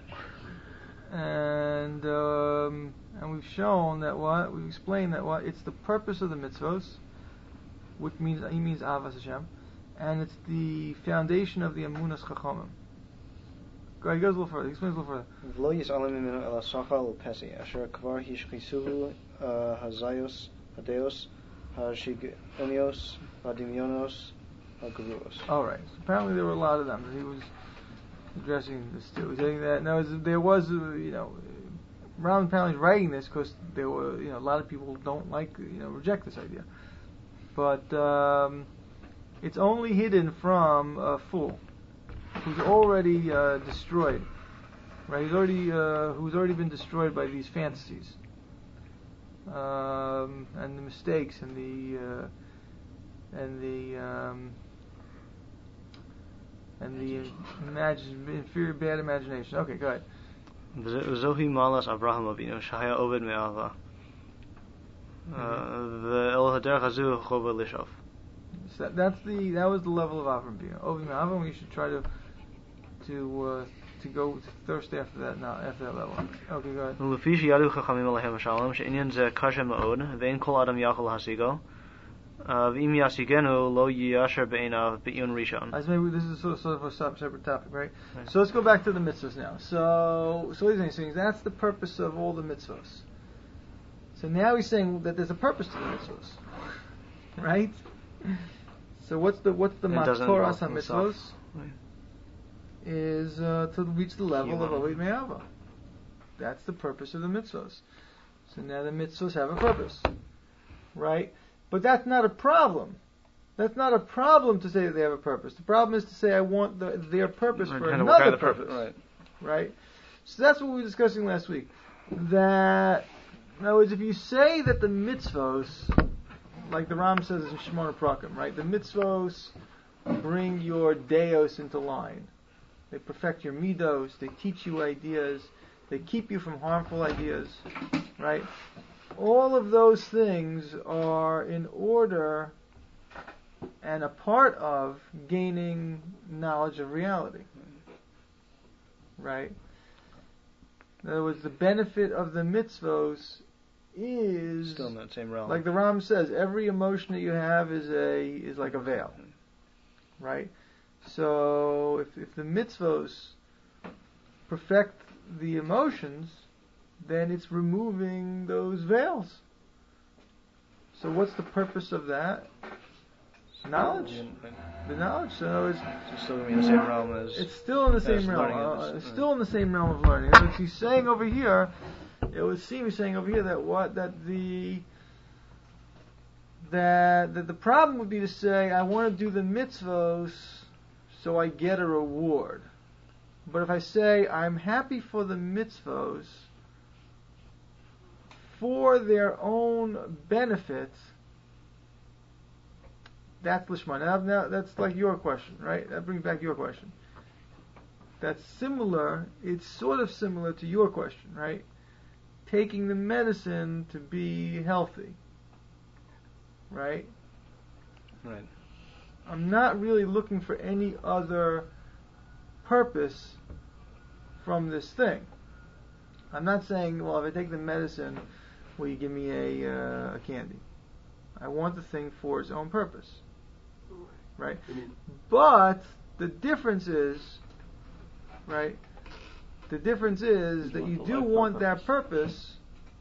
[SPEAKER 1] And um, and we've shown that what we've explained that what it's the purpose of the mitzvos, which means he means Avas Hashem, and it's the foundation of the Emunas Chachamim. Go ahead, he goes a little further. He explains a little further.
[SPEAKER 4] ולא יסעלם ממנו אלא שחל ופסי, אשר כבר השחיסוהו הזיוס, הדאוס, השגעוניוס, הדמיוnos, הגבוros.
[SPEAKER 1] All right. So apparently there were a lot of them. He was addressing this too. He's saying that now there was, uh, you know, Ram apparently is writing this because there were, you know, a lot of people don't like, you know, reject this idea. But um, it's only hidden from a fool who's already uh, destroyed, right? He's already uh, who's already been destroyed by these fantasies um, and the mistakes and the uh, and the um, and the imagine, inferior bad imagination. Okay, go ahead.
[SPEAKER 4] וזוהי מעלת אברהם אבינו שהיה עובד מאהבה. ואל הדרך הזו חובה לשאוף.
[SPEAKER 1] So that's the that was the level of Avram Avinu. Ovim Avram, we should try to to uh, to go to thirst after that now after that level. Okay, go ahead.
[SPEAKER 4] ולפי שידעו חכמים עליהם השלום שעניין זה קשה מאוד ואין כל אדם יכול להשיגו ואם ישיגנו לא יישר בעיניו בעיון ראשון.
[SPEAKER 1] As maybe this is sort of, sort of a separate topic, right? right? So let's go back to the mitzvahs now. So so he's saying that's the purpose of all the mitzvahs. So now he's saying that there's a purpose to the mitzvahs, right? So what's the what's the matoras mitzvahs?
[SPEAKER 4] Right.
[SPEAKER 1] Is uh, to reach the level of Oved Me'ava. That's the purpose of the mitzvahs. So now the mitzvahs have a purpose, right? But that's not a problem. That's not a problem to say that they have a purpose. The problem is to say I want the, their purpose for another purpose, purpose. Right. Right? So that's what we were discussing last week. That, in other words, if you say that the mitzvahs, like the Ram says in Shemona Prakim, right? The mitzvahs bring your deos into line. They perfect your midos. They teach you ideas. They keep you from harmful ideas, right? All of those things are in order and a part of gaining knowledge of reality, right? In other words, the benefit of the mitzvos is
[SPEAKER 4] still in that same realm.
[SPEAKER 1] Like the Ram says, every emotion that you have is a is like a veil, right? So if if the mitzvos perfect the emotions, then it's removing those veils. So what's the purpose of that? Knowledge. The knowledge. So it's,
[SPEAKER 4] it's still in the same realm as
[SPEAKER 1] it's still in the same realm. Uh, it's still in the same realm of learning. What he's saying over here, it would seem he's saying over here that what that the that that the problem would be to say I want to do the mitzvos so I get a reward. But if I say I'm happy for the mitzvos for their own benefit, that's lishma. Now, now that's like your question, right? That brings back your question. That's similar. It's sort of similar to your question, right? Taking the medicine to be healthy, right?
[SPEAKER 4] Right.
[SPEAKER 1] I'm not really looking for any other purpose from this thing. I'm not saying, well, if I take the medicine, will you give me a, uh, a candy? I want the thing for its own purpose, right? But the difference is, right? The difference is that you do want that purpose.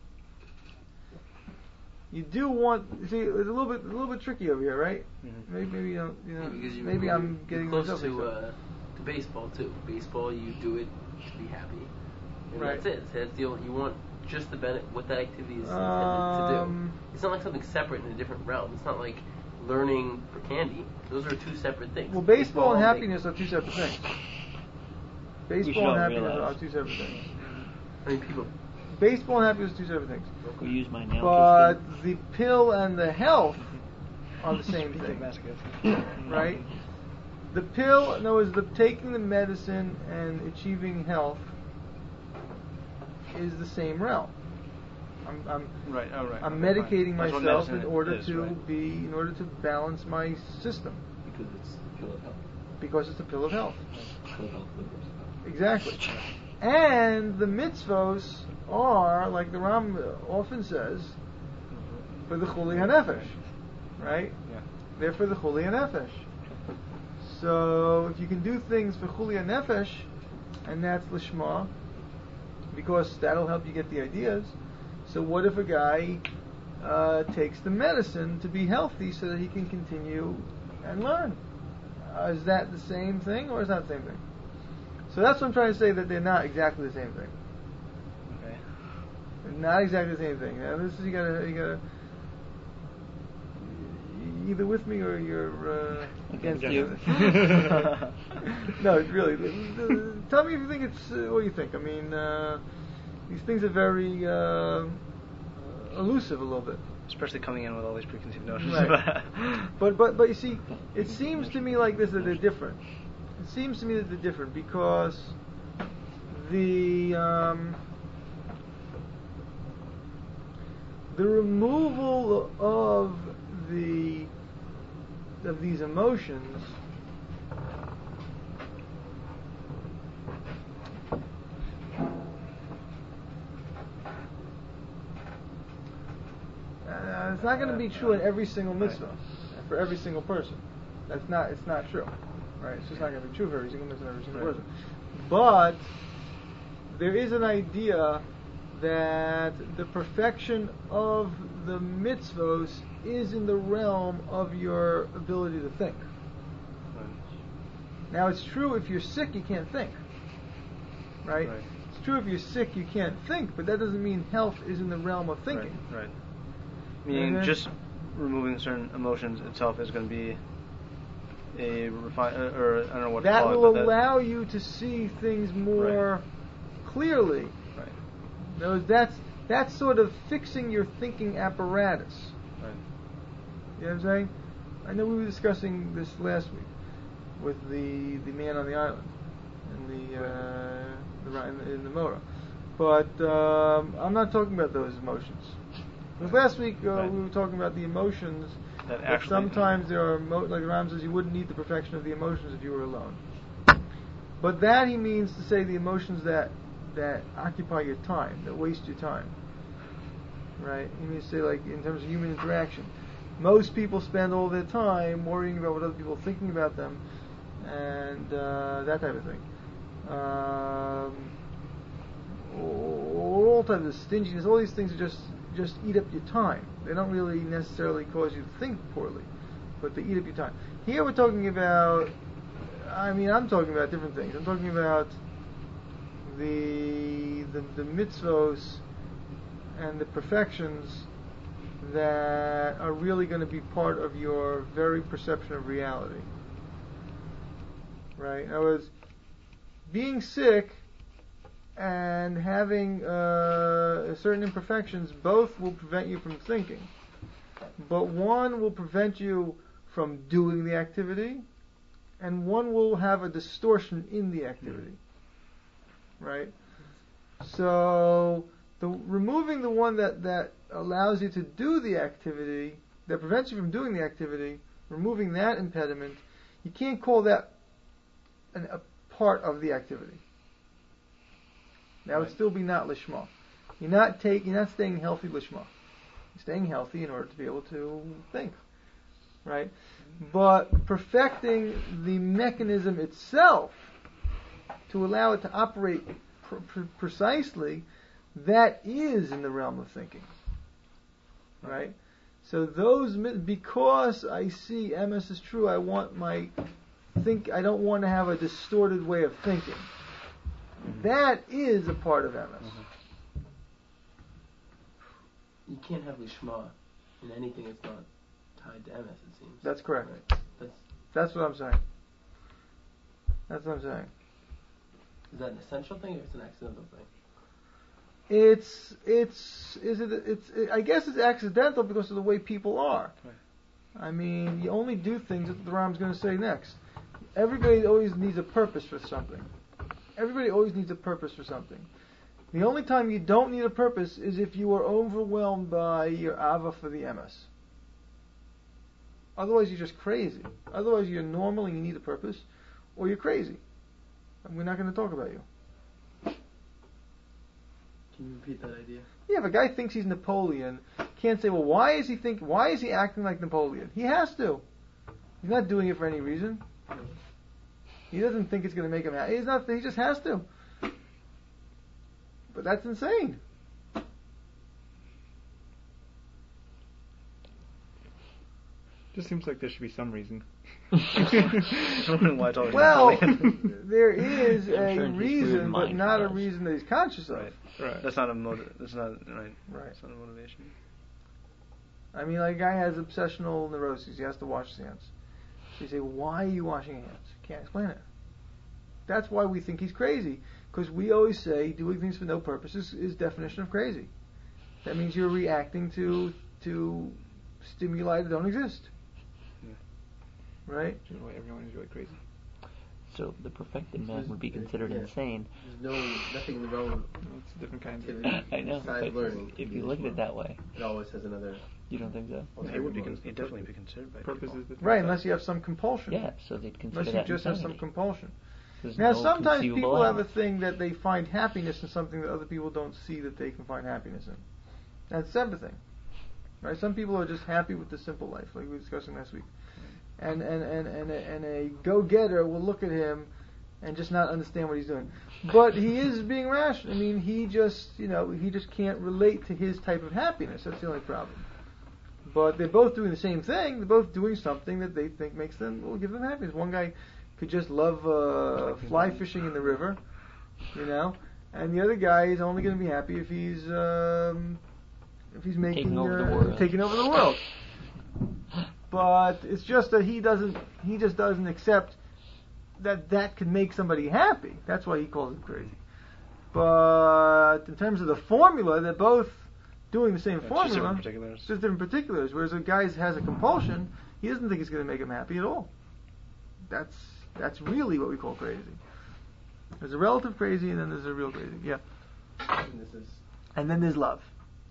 [SPEAKER 1] You do want. See, it's a little bit, a little bit tricky over here, right? Mm-hmm. Maybe, maybe you don't, you know,
[SPEAKER 3] yeah, you,
[SPEAKER 1] maybe I'm getting
[SPEAKER 3] close
[SPEAKER 1] myself
[SPEAKER 3] to uh, to baseball too. Baseball, you do it to be happy, and
[SPEAKER 1] right.
[SPEAKER 3] that's it. So that's the only, you want just the benefit. What that activity is intended
[SPEAKER 1] um,
[SPEAKER 3] to do. It's not like something separate in a different realm. It's not like learning for candy. Those are two separate things.
[SPEAKER 1] Well, baseball, baseball and happiness are two separate things. Baseball and happiness
[SPEAKER 6] realize.
[SPEAKER 1] are two separate things.
[SPEAKER 3] I mean, people.
[SPEAKER 1] Baseball and happiness are two separate things.
[SPEAKER 6] We use my nail.
[SPEAKER 1] But the pill and the health are the same thing, right? The pill, in other words, the taking the medicine and achieving health is the same realm. I'm, I'm
[SPEAKER 4] right. Oh, right.
[SPEAKER 1] I'm
[SPEAKER 4] okay,
[SPEAKER 1] medicating
[SPEAKER 4] fine.
[SPEAKER 1] myself in order
[SPEAKER 4] is,
[SPEAKER 1] to
[SPEAKER 4] right.
[SPEAKER 1] be, in order to balance my system.
[SPEAKER 5] Because it's a pill of health.
[SPEAKER 1] Because it's a pill of health.
[SPEAKER 5] Pill of health livers.
[SPEAKER 1] Exactly. And the mitzvos are, like the Ram often says, for the chuli hanefesh, right?
[SPEAKER 4] Yeah.
[SPEAKER 1] They're for the chuli hanefesh. So if you can do things for Chulia Nefesh, and that's Lishma, because that'll help you get the ideas. So what if a guy uh, takes the medicine to be healthy so that he can continue and learn? Uh, is that the same thing, or is that the same thing? So that's what I'm trying to say, that they're not exactly the same thing.
[SPEAKER 4] Okay.
[SPEAKER 1] They're not exactly the same thing. Now this is, you gotta, you gotta, either with me or you're uh, against
[SPEAKER 6] you.
[SPEAKER 1] No, really. Tell me if you think it's uh, what you think. I mean, uh, these things are very uh, elusive a little bit.
[SPEAKER 4] Especially coming in with all these preconceived notions.
[SPEAKER 1] Right. but but but you see, it seems to me like this that they're different. It seems to me that they're different because the um, the removal of the of these emotions uh, it's not going to be true in every single mitzvah for every single person. That's not. It's not true, right? It's just not going to be true for every single mitzvah, every single person. But there is an idea that the perfection of the mitzvos is in the realm of your ability to think. Now, it's true if you're sick, you can't think. Right?
[SPEAKER 4] Right.
[SPEAKER 1] It's true if you're sick, you can't think, but that doesn't mean health is in the realm of thinking.
[SPEAKER 4] Right. right. Meaning
[SPEAKER 1] then,
[SPEAKER 4] just removing certain emotions itself is going to be a refine, uh, or I don't know what
[SPEAKER 1] that
[SPEAKER 4] to call
[SPEAKER 1] will
[SPEAKER 4] it. That will
[SPEAKER 1] allow you to see things more
[SPEAKER 4] Right.
[SPEAKER 1] clearly.
[SPEAKER 4] Right.
[SPEAKER 1] In other words, that's that's sort of fixing your thinking apparatus.
[SPEAKER 4] Right.
[SPEAKER 1] You know what I'm saying? I know we were discussing this last week with the the man on the island in the uh, the in the, in the Mora, but um, I'm not talking about those emotions. Because last week uh,
[SPEAKER 4] Right.
[SPEAKER 1] we were talking about the emotions.
[SPEAKER 4] That
[SPEAKER 1] That
[SPEAKER 4] actually-
[SPEAKER 1] sometimes there are emo- like the Ram says, you wouldn't need the perfection of the emotions if you were alone. But that he means to say the emotions that that occupy your time, that waste your time. Right? He means to say, like, in terms of human interaction. Most people spend all their time worrying about what other people are thinking about them and uh, that type of thing. Um, all types of stinginess, all these things are just just eat up your time. They don't really necessarily cause you to think poorly, but they eat up your time. Here we're talking about, I mean, I'm talking about different things. I'm talking about the the, the mitzvos and the perfections that are really going to be part of your very perception of reality. Right? In other words, being sick and having uh, certain imperfections both will prevent you from thinking. But one will prevent you from doing the activity, and one will have a distortion in the activity. Right? So, the, removing the one that, that allows you to do the activity, that prevents you from doing the activity, removing that impediment, you can't call that an, a part of the activity. That
[SPEAKER 4] Right.
[SPEAKER 1] would still be not lishma. You're not take, You're not staying healthy lishma. You're staying healthy in order to be able to think, right? But perfecting the mechanism itself to allow it to operate pr- pr- precisely, that is in the realm of thinking, right? So those, because I see M S is true, I want my think. I don't want to have a distorted way of thinking. That is a part of M S.
[SPEAKER 4] Mm-hmm.
[SPEAKER 3] You can't have lishma in anything that's not tied to M S, it seems.
[SPEAKER 1] That's correct.
[SPEAKER 3] Right. That's,
[SPEAKER 1] That's what I'm saying. That's what I'm saying.
[SPEAKER 3] is that an essential thing or it's an accidental thing?
[SPEAKER 1] It's it's is it it's it, I guess it's accidental because of the way people are.
[SPEAKER 4] Right.
[SPEAKER 1] I mean, you only do things that the Ram's going to say next. Everybody always needs a purpose for something. Everybody always needs a purpose for something. The only time you don't need a purpose is if you are overwhelmed by your ava for the M S. Otherwise, you're just crazy. Otherwise, you're normal and you need a purpose, or you're crazy. And we're not going to talk about you.
[SPEAKER 3] Can you repeat that idea?
[SPEAKER 1] Yeah, if a guy thinks he's Napoleon, can't say, well, why is he think? Why is he acting like Napoleon? He has to. He's not doing it for any reason. He doesn't think it's going to make him happy. He's not. He just has to. But that's insane.
[SPEAKER 2] Just seems like there should be some reason.
[SPEAKER 4] Why it's always
[SPEAKER 1] Well,
[SPEAKER 4] Napoleon.
[SPEAKER 1] there is
[SPEAKER 6] I'm
[SPEAKER 1] a
[SPEAKER 6] sure in his
[SPEAKER 1] reason,
[SPEAKER 6] weird
[SPEAKER 1] but
[SPEAKER 6] mind
[SPEAKER 1] not
[SPEAKER 6] he
[SPEAKER 1] a
[SPEAKER 6] does.
[SPEAKER 1] reason that he's conscious of.
[SPEAKER 4] Right.
[SPEAKER 2] Right.
[SPEAKER 4] That's not a motive. That's not right.
[SPEAKER 1] Right.
[SPEAKER 4] That's not a motivation.
[SPEAKER 1] I mean, like a guy has obsessional neuroses. He has to wash his hands. So you say, why are you washing your hands? Can't explain it. That's why we think he's crazy. Because we always say doing things for no purpose is, is definition of crazy. That means you're reacting to to stimuli that don't exist.
[SPEAKER 4] Yeah.
[SPEAKER 1] Right?
[SPEAKER 2] Which is why everyone is really crazy.
[SPEAKER 6] So the perfected man would be considered
[SPEAKER 3] Yeah.
[SPEAKER 6] insane.
[SPEAKER 3] There's no nothing in the realm of
[SPEAKER 2] It's a different kind of.
[SPEAKER 3] activity
[SPEAKER 6] I know.
[SPEAKER 3] besides
[SPEAKER 6] But
[SPEAKER 3] learning.
[SPEAKER 6] if you look at it that way,
[SPEAKER 3] It always has another.
[SPEAKER 6] you don't think so?
[SPEAKER 4] Yeah, he would be. Con- he'd definitely be considered by
[SPEAKER 2] Purpose
[SPEAKER 4] people.
[SPEAKER 2] is the
[SPEAKER 1] Right, unless you have some compulsion.
[SPEAKER 6] Yeah. So they'd consider
[SPEAKER 1] Unless you
[SPEAKER 6] that
[SPEAKER 1] just have some
[SPEAKER 6] insanity.
[SPEAKER 1] compulsion.
[SPEAKER 6] There's
[SPEAKER 1] Now,
[SPEAKER 6] no
[SPEAKER 1] sometimes
[SPEAKER 6] conceivable
[SPEAKER 1] people have a
[SPEAKER 6] end.
[SPEAKER 1] thing that they find happiness in something that other people don't see that they can find happiness in. That's everything. Right? Some people are just happy with the simple life, like we were discussing last week. And and, and, and, a, and a go-getter will look at him and just not understand what he's doing. But he is being rational. I mean, he just, you know, he just can't relate to his type of happiness. That's the only problem. But they're both doing the same thing. They're both doing something that they think makes them, will give them happiness. One guy could just love uh, fly fishing in the river, you know, and the other guy is only going to be happy if he's um, if he's making
[SPEAKER 6] Taking over the
[SPEAKER 1] uh,
[SPEAKER 6] world.
[SPEAKER 1] taking over the world. But it's just that he doesn't he just doesn't accept that that can make somebody happy. That's why he calls it crazy. But in terms of the formula, they're both doing the same
[SPEAKER 4] Yeah, it's just
[SPEAKER 1] formula.
[SPEAKER 4] different particulars.
[SPEAKER 1] It's just different particulars. Whereas a guy has a compulsion, he doesn't think it's going to make him happy at all. That's that's really what we call crazy. There's a relative crazy, and then there's a real crazy. Yeah.
[SPEAKER 3] And this is
[SPEAKER 1] And then there's love,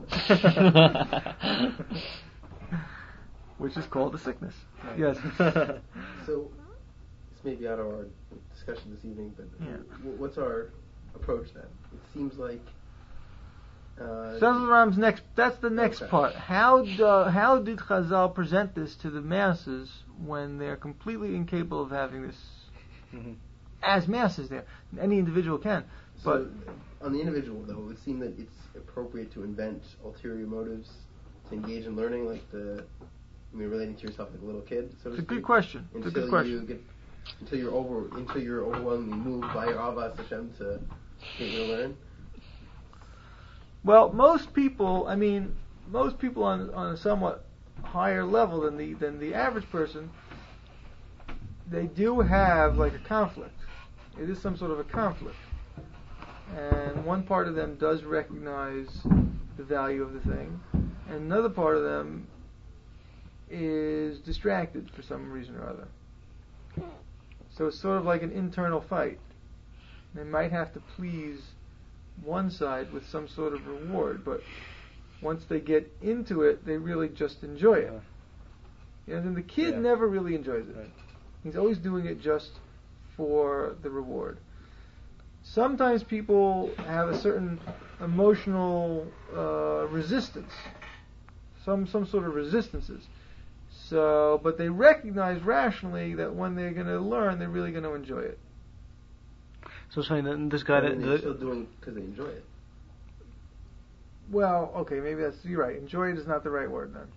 [SPEAKER 1] which is called the sickness.
[SPEAKER 4] Right.
[SPEAKER 1] Yes.
[SPEAKER 3] so. This may be out of our discussion this evening, but
[SPEAKER 1] Yeah.
[SPEAKER 3] w- what's our approach then? It seems like. Uh,
[SPEAKER 1] So that's the Ram's next. That's the next
[SPEAKER 3] Okay.
[SPEAKER 1] part. How do, how did Chazal present this to the masses when they're completely incapable of having this
[SPEAKER 4] Mhm.
[SPEAKER 1] as masses? There, any individual can, but
[SPEAKER 3] So, on the individual, though, it would seem that it's appropriate to invent ulterior motives to engage in learning, like the, I mean, relating to yourself like a little kid. So to
[SPEAKER 1] it's a
[SPEAKER 3] speak,
[SPEAKER 1] good question. It's a
[SPEAKER 3] Until
[SPEAKER 1] good question.
[SPEAKER 3] you get, until you're over, until you're overwhelmingly moved by your Avas Hashem to get you to learn.
[SPEAKER 1] Well, most people, I mean, most people on on a somewhat higher level than the than the average person, they do have like a conflict. It is some sort of a conflict, and one part of them does recognize the value of the thing, and another part of them is distracted for some reason or other. So it's sort of like an internal fight. They might have to please one side with some sort of reward, but once they get into it, they really just enjoy it. And then the kid
[SPEAKER 4] Yeah.
[SPEAKER 1] never really enjoys it.
[SPEAKER 4] Right.
[SPEAKER 1] He's always doing it just for the reward. Sometimes people have a certain emotional uh, resistance, some some sort of resistances. So, but they recognize rationally that when they're going to learn, they're really going to enjoy it.
[SPEAKER 4] So saying that this guy,
[SPEAKER 3] And
[SPEAKER 4] that,
[SPEAKER 3] they're
[SPEAKER 4] the,
[SPEAKER 3] still doing because they enjoy it.
[SPEAKER 1] Well, okay, maybe that's you're right. Enjoy it is not the right word then.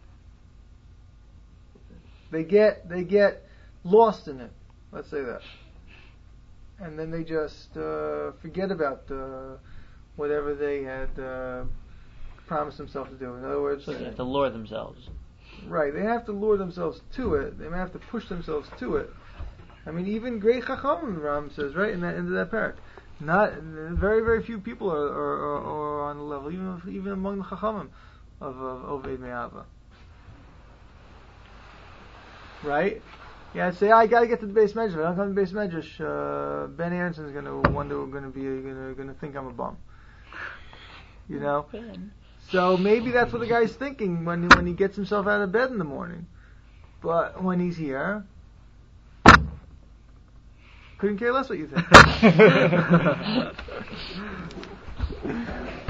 [SPEAKER 1] They get they get lost in it. Let's say that, and then they just uh, forget about uh, whatever they had uh, promised themselves to do. In other words,
[SPEAKER 6] So they have to lure themselves.
[SPEAKER 1] right? They have to lure themselves to it. They may have to push themselves to it. I mean, even great Chachamim, Ram says, right in that into that parak. Not very very few people are are, are, are on the level, even even among the Chachamim of of Oved Me'ava. Right? Yeah, I'd say I gotta get to the base medrash. If I don't come to the base medrash, uh, Ben Aronson's gonna wonder, gonna be, gonna gonna think I'm a bum. You know.
[SPEAKER 6] Ben.
[SPEAKER 1] So maybe that's what the guy's thinking when when he gets himself out of bed in the morning. But when he's here, couldn't care less what you think.